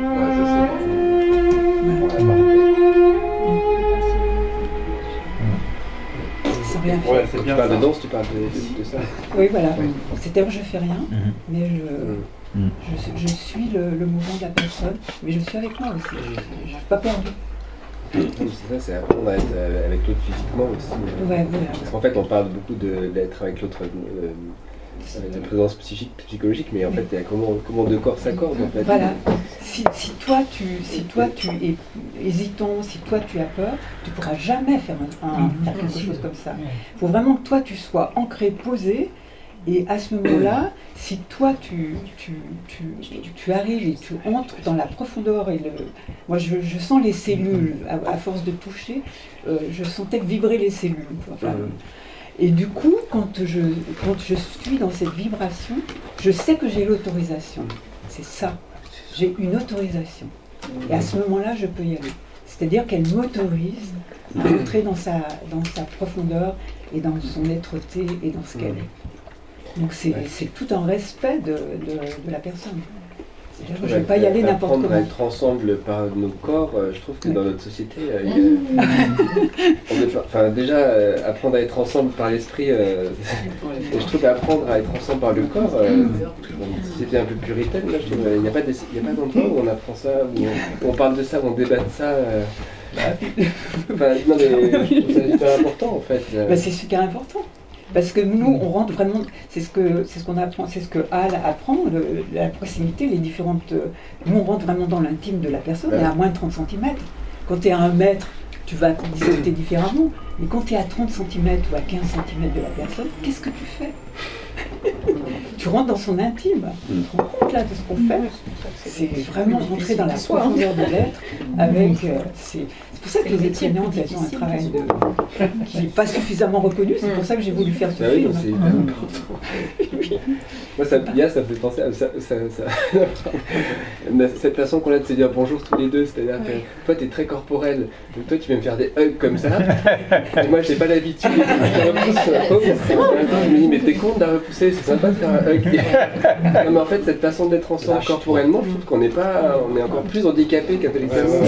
Ouais, tu parles de danse, tu parles de ça. Oui, voilà. C'est-à-dire, je fais rien, mais je suis le mouvement de la personne, mais je suis avec moi aussi. Je ne suis pas perdue. C'est ça, c'est apprendre à être avec l'autre physiquement aussi. Ouais. Parce qu'en fait, on parle beaucoup d'être avec l'autre avec la présence psychologique, mais en fait, il y a comment deux corps s'accordent. En fait. Voilà. Si toi tu es hésitant, si toi tu as peur, tu ne pourras jamais faire quelque chose comme ça. Il faut vraiment que toi tu sois ancré, posé, et à ce moment-là, si toi tu arrives et tu entres dans la profondeur moi je sens les cellules à force de toucher, je sentais vibrer les cellules. Enfin, et du coup, quand je suis dans cette vibration, je sais que j'ai l'autorisation. C'est ça. J'ai une autorisation. Et à ce moment-là, je peux y aller. C'est-à-dire qu'elle m'autorise à entrer dans sa profondeur et dans son êtreté et dans ce qu'elle est. Donc c'est tout un respect de la personne. Je ne vais pas y aller n'importe comment. Apprendre à être ensemble par nos corps, je trouve que dans notre société, déjà apprendre à être ensemble par l'esprit, je trouve apprendre à être ensemble par le corps, dans une société un peu puritaine, là, je trouve il n'y a pas d'endroit où on apprend ça, où on parle de ça, où on débat de ça. Non, mais c'est super important en fait. C'est super important. Parce que nous, on rentre vraiment, c'est ce qu'on apprend, c'est ce que Al apprend, la proximité, les différentes. Nous, on rentre vraiment dans l'intime de la personne, elle est à moins de 30 cm. Quand tu es à 1 mètre, tu vas discuter différemment. Mais quand tu es à 30 cm ou à 15 cm de la personne, qu'est-ce que tu fais? Tu rentres dans son intime. Tu te rends compte là de ce qu'on fait. C'est vraiment rentrer dans la profondeur de l'être avec. C'est pour ça que les aides-soignantes, elles ont un travail qui n'est pas suffisamment reconnu. C'est pour ça que j'ai voulu faire ce film. C'est hyper important. Moi, ça me fait penser à ça. Cette façon qu'on a de se dire bonjour tous les deux, c'est-à-dire que toi, tu es très corporel. Donc toi, tu vas me faire des hugs comme ça. Et moi, j'ai pas l'habitude. Je me dis, mais t'es con de la repousser, c'est sympa de faire un hug. Non, mais en fait, cette façon d'être ensemble corporellement, je trouve qu'on est encore plus handicapé qu'intellectuellement.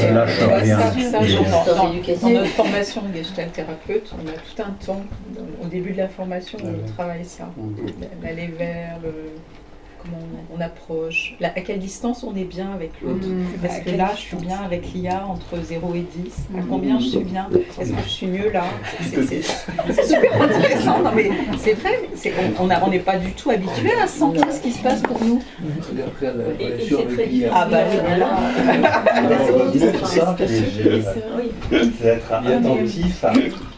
Dans notre formation de Gestalt thérapeute, on a tout un temps, au début de la formation, où on travaille ça. L'aller vers, comment on approche, à quelle distance on est bien avec l'autre. Parce que là, je suis bien avec l'IA entre 0 et 10. À combien je suis bien? Est-ce que je suis mieux là? C'est super intéressant. Non, mais c'est vrai, on n'est pas du tout habitué à sentir ce qui se passe pour nous. Et c'est très différent. Ah bah là. C'est être attentif à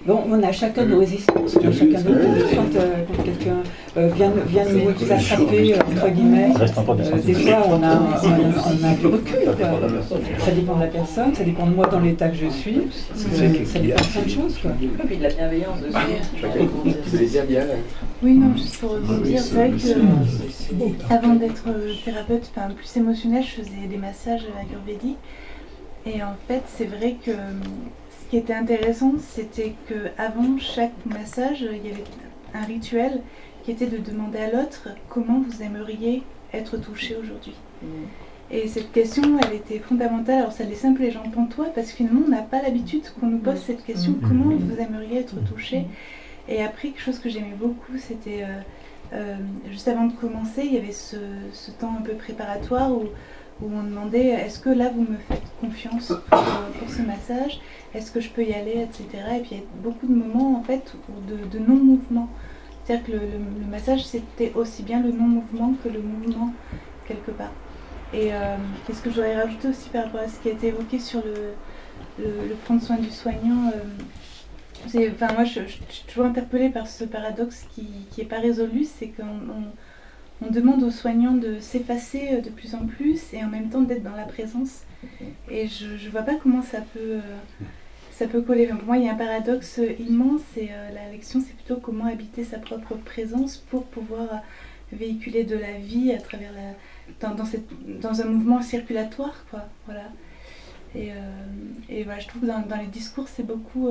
Bon, on a chacun nos résistances, on a chacun nos doutes quand quelqu'un vient nous attraper, entre guillemets. Des fois, on a du recul. Ça dépend de la personne, ça dépend de moi dans l'état que je suis. Ça dépend de plein de choses. Et puis de la bienveillance aussi. Vous allez dire bien. Oui, non, juste pour rebondir, c'est vrai que avant d'être thérapeute plus émotionnelle, je faisais des massages ayurvédiques. Et en fait, c'est vrai que ce qui était intéressant, c'était qu'avant chaque massage, il y avait un rituel qui était de demander à l'autre comment vous aimeriez être touché aujourd'hui. Et cette question, elle était fondamentale. Alors ça laissait un peu les gens pantois parce que finalement, on n'a pas l'habitude qu'on nous pose cette question, comment vous aimeriez être touché. Et après, quelque chose que j'aimais beaucoup, c'était juste avant de commencer, il y avait ce temps un peu préparatoire où on demandait est-ce que là vous me faites confiance pour ce massage, est-ce que je peux y aller, etc. Et puis il y a beaucoup de moments en fait de non-mouvement. C'est-à-dire que le massage c'était aussi bien le non-mouvement que le mouvement quelque part. Et ce que j'aurais rajouté aussi par rapport à ce qui a été évoqué sur le prendre soin du soignant, moi je suis toujours interpellée par ce paradoxe qui n'est pas résolu, c'est qu'on demande aux soignants de s'effacer de plus en plus et en même temps d'être dans la présence. Et je ne vois pas comment ça peut coller. Pour moi, il y a un paradoxe immense et la lection, c'est plutôt comment habiter sa propre présence pour pouvoir véhiculer de la vie à travers dans un mouvement circulatoire, quoi. Voilà. Et voilà, je trouve que dans les discours, c'est beaucoup...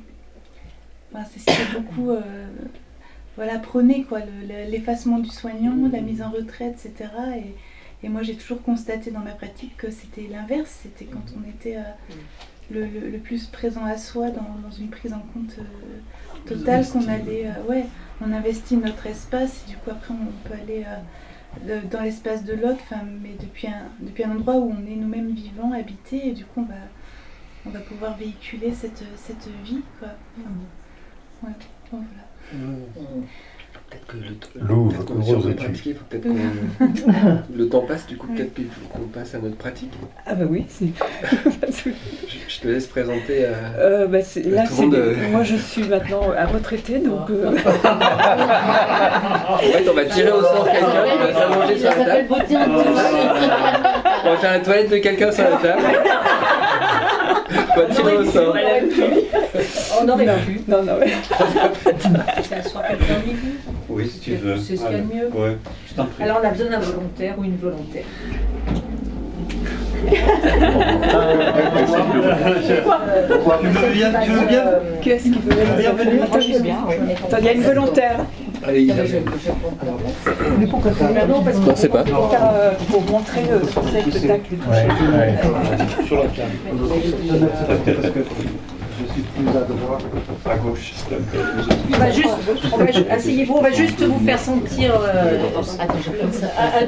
c'est beaucoup... voilà, prôner quoi, l'effacement du soignant, la mise en retraite, etc. Et moi j'ai toujours constaté dans ma pratique que c'était l'inverse, c'était quand on était le plus présent à soi dans une prise en compte totale qu'on allait, on investit notre espace et du coup après on peut aller dans l'espace de l'autre, mais depuis un endroit où on est nous-mêmes vivants, habités, et du coup on va pouvoir véhiculer cette vie, quoi. Ouais, voilà. Peut-être que sur notre pratique, il faut peut-être que le temps passe, du coup peut-être qu'il faut qu'on passe à notre pratique. Ah bah oui, c'est... je te laisse présenter là, tout le monde. Moi je suis maintenant à retraité, donc... En fait, on va tirer au sort quelqu'un qui va s'allonger sur la table. On va faire la toilette de quelqu'un sur la table. On va tirer au sort. On aurait pu. Non, ouais. Ça soit quelqu'un de mieux. Oui, si tu veux. C'est ce qu'il y a de mieux. Ouais, je t'en prie. Alors on a besoin d'un volontaire ou une volontaire. Tu veux bien Qu'est-ce qui veut venir? Moi je veux bien. Il y a une volontaire. Allez, Mais pourquoi faire? Non, parce qu'on sait pas. Pour montrer son spectacle. Sur la table. Parce que je suis plus à droite, à gauche. Asseyez-vous, on va juste vous faire sentir. Attends, je pense à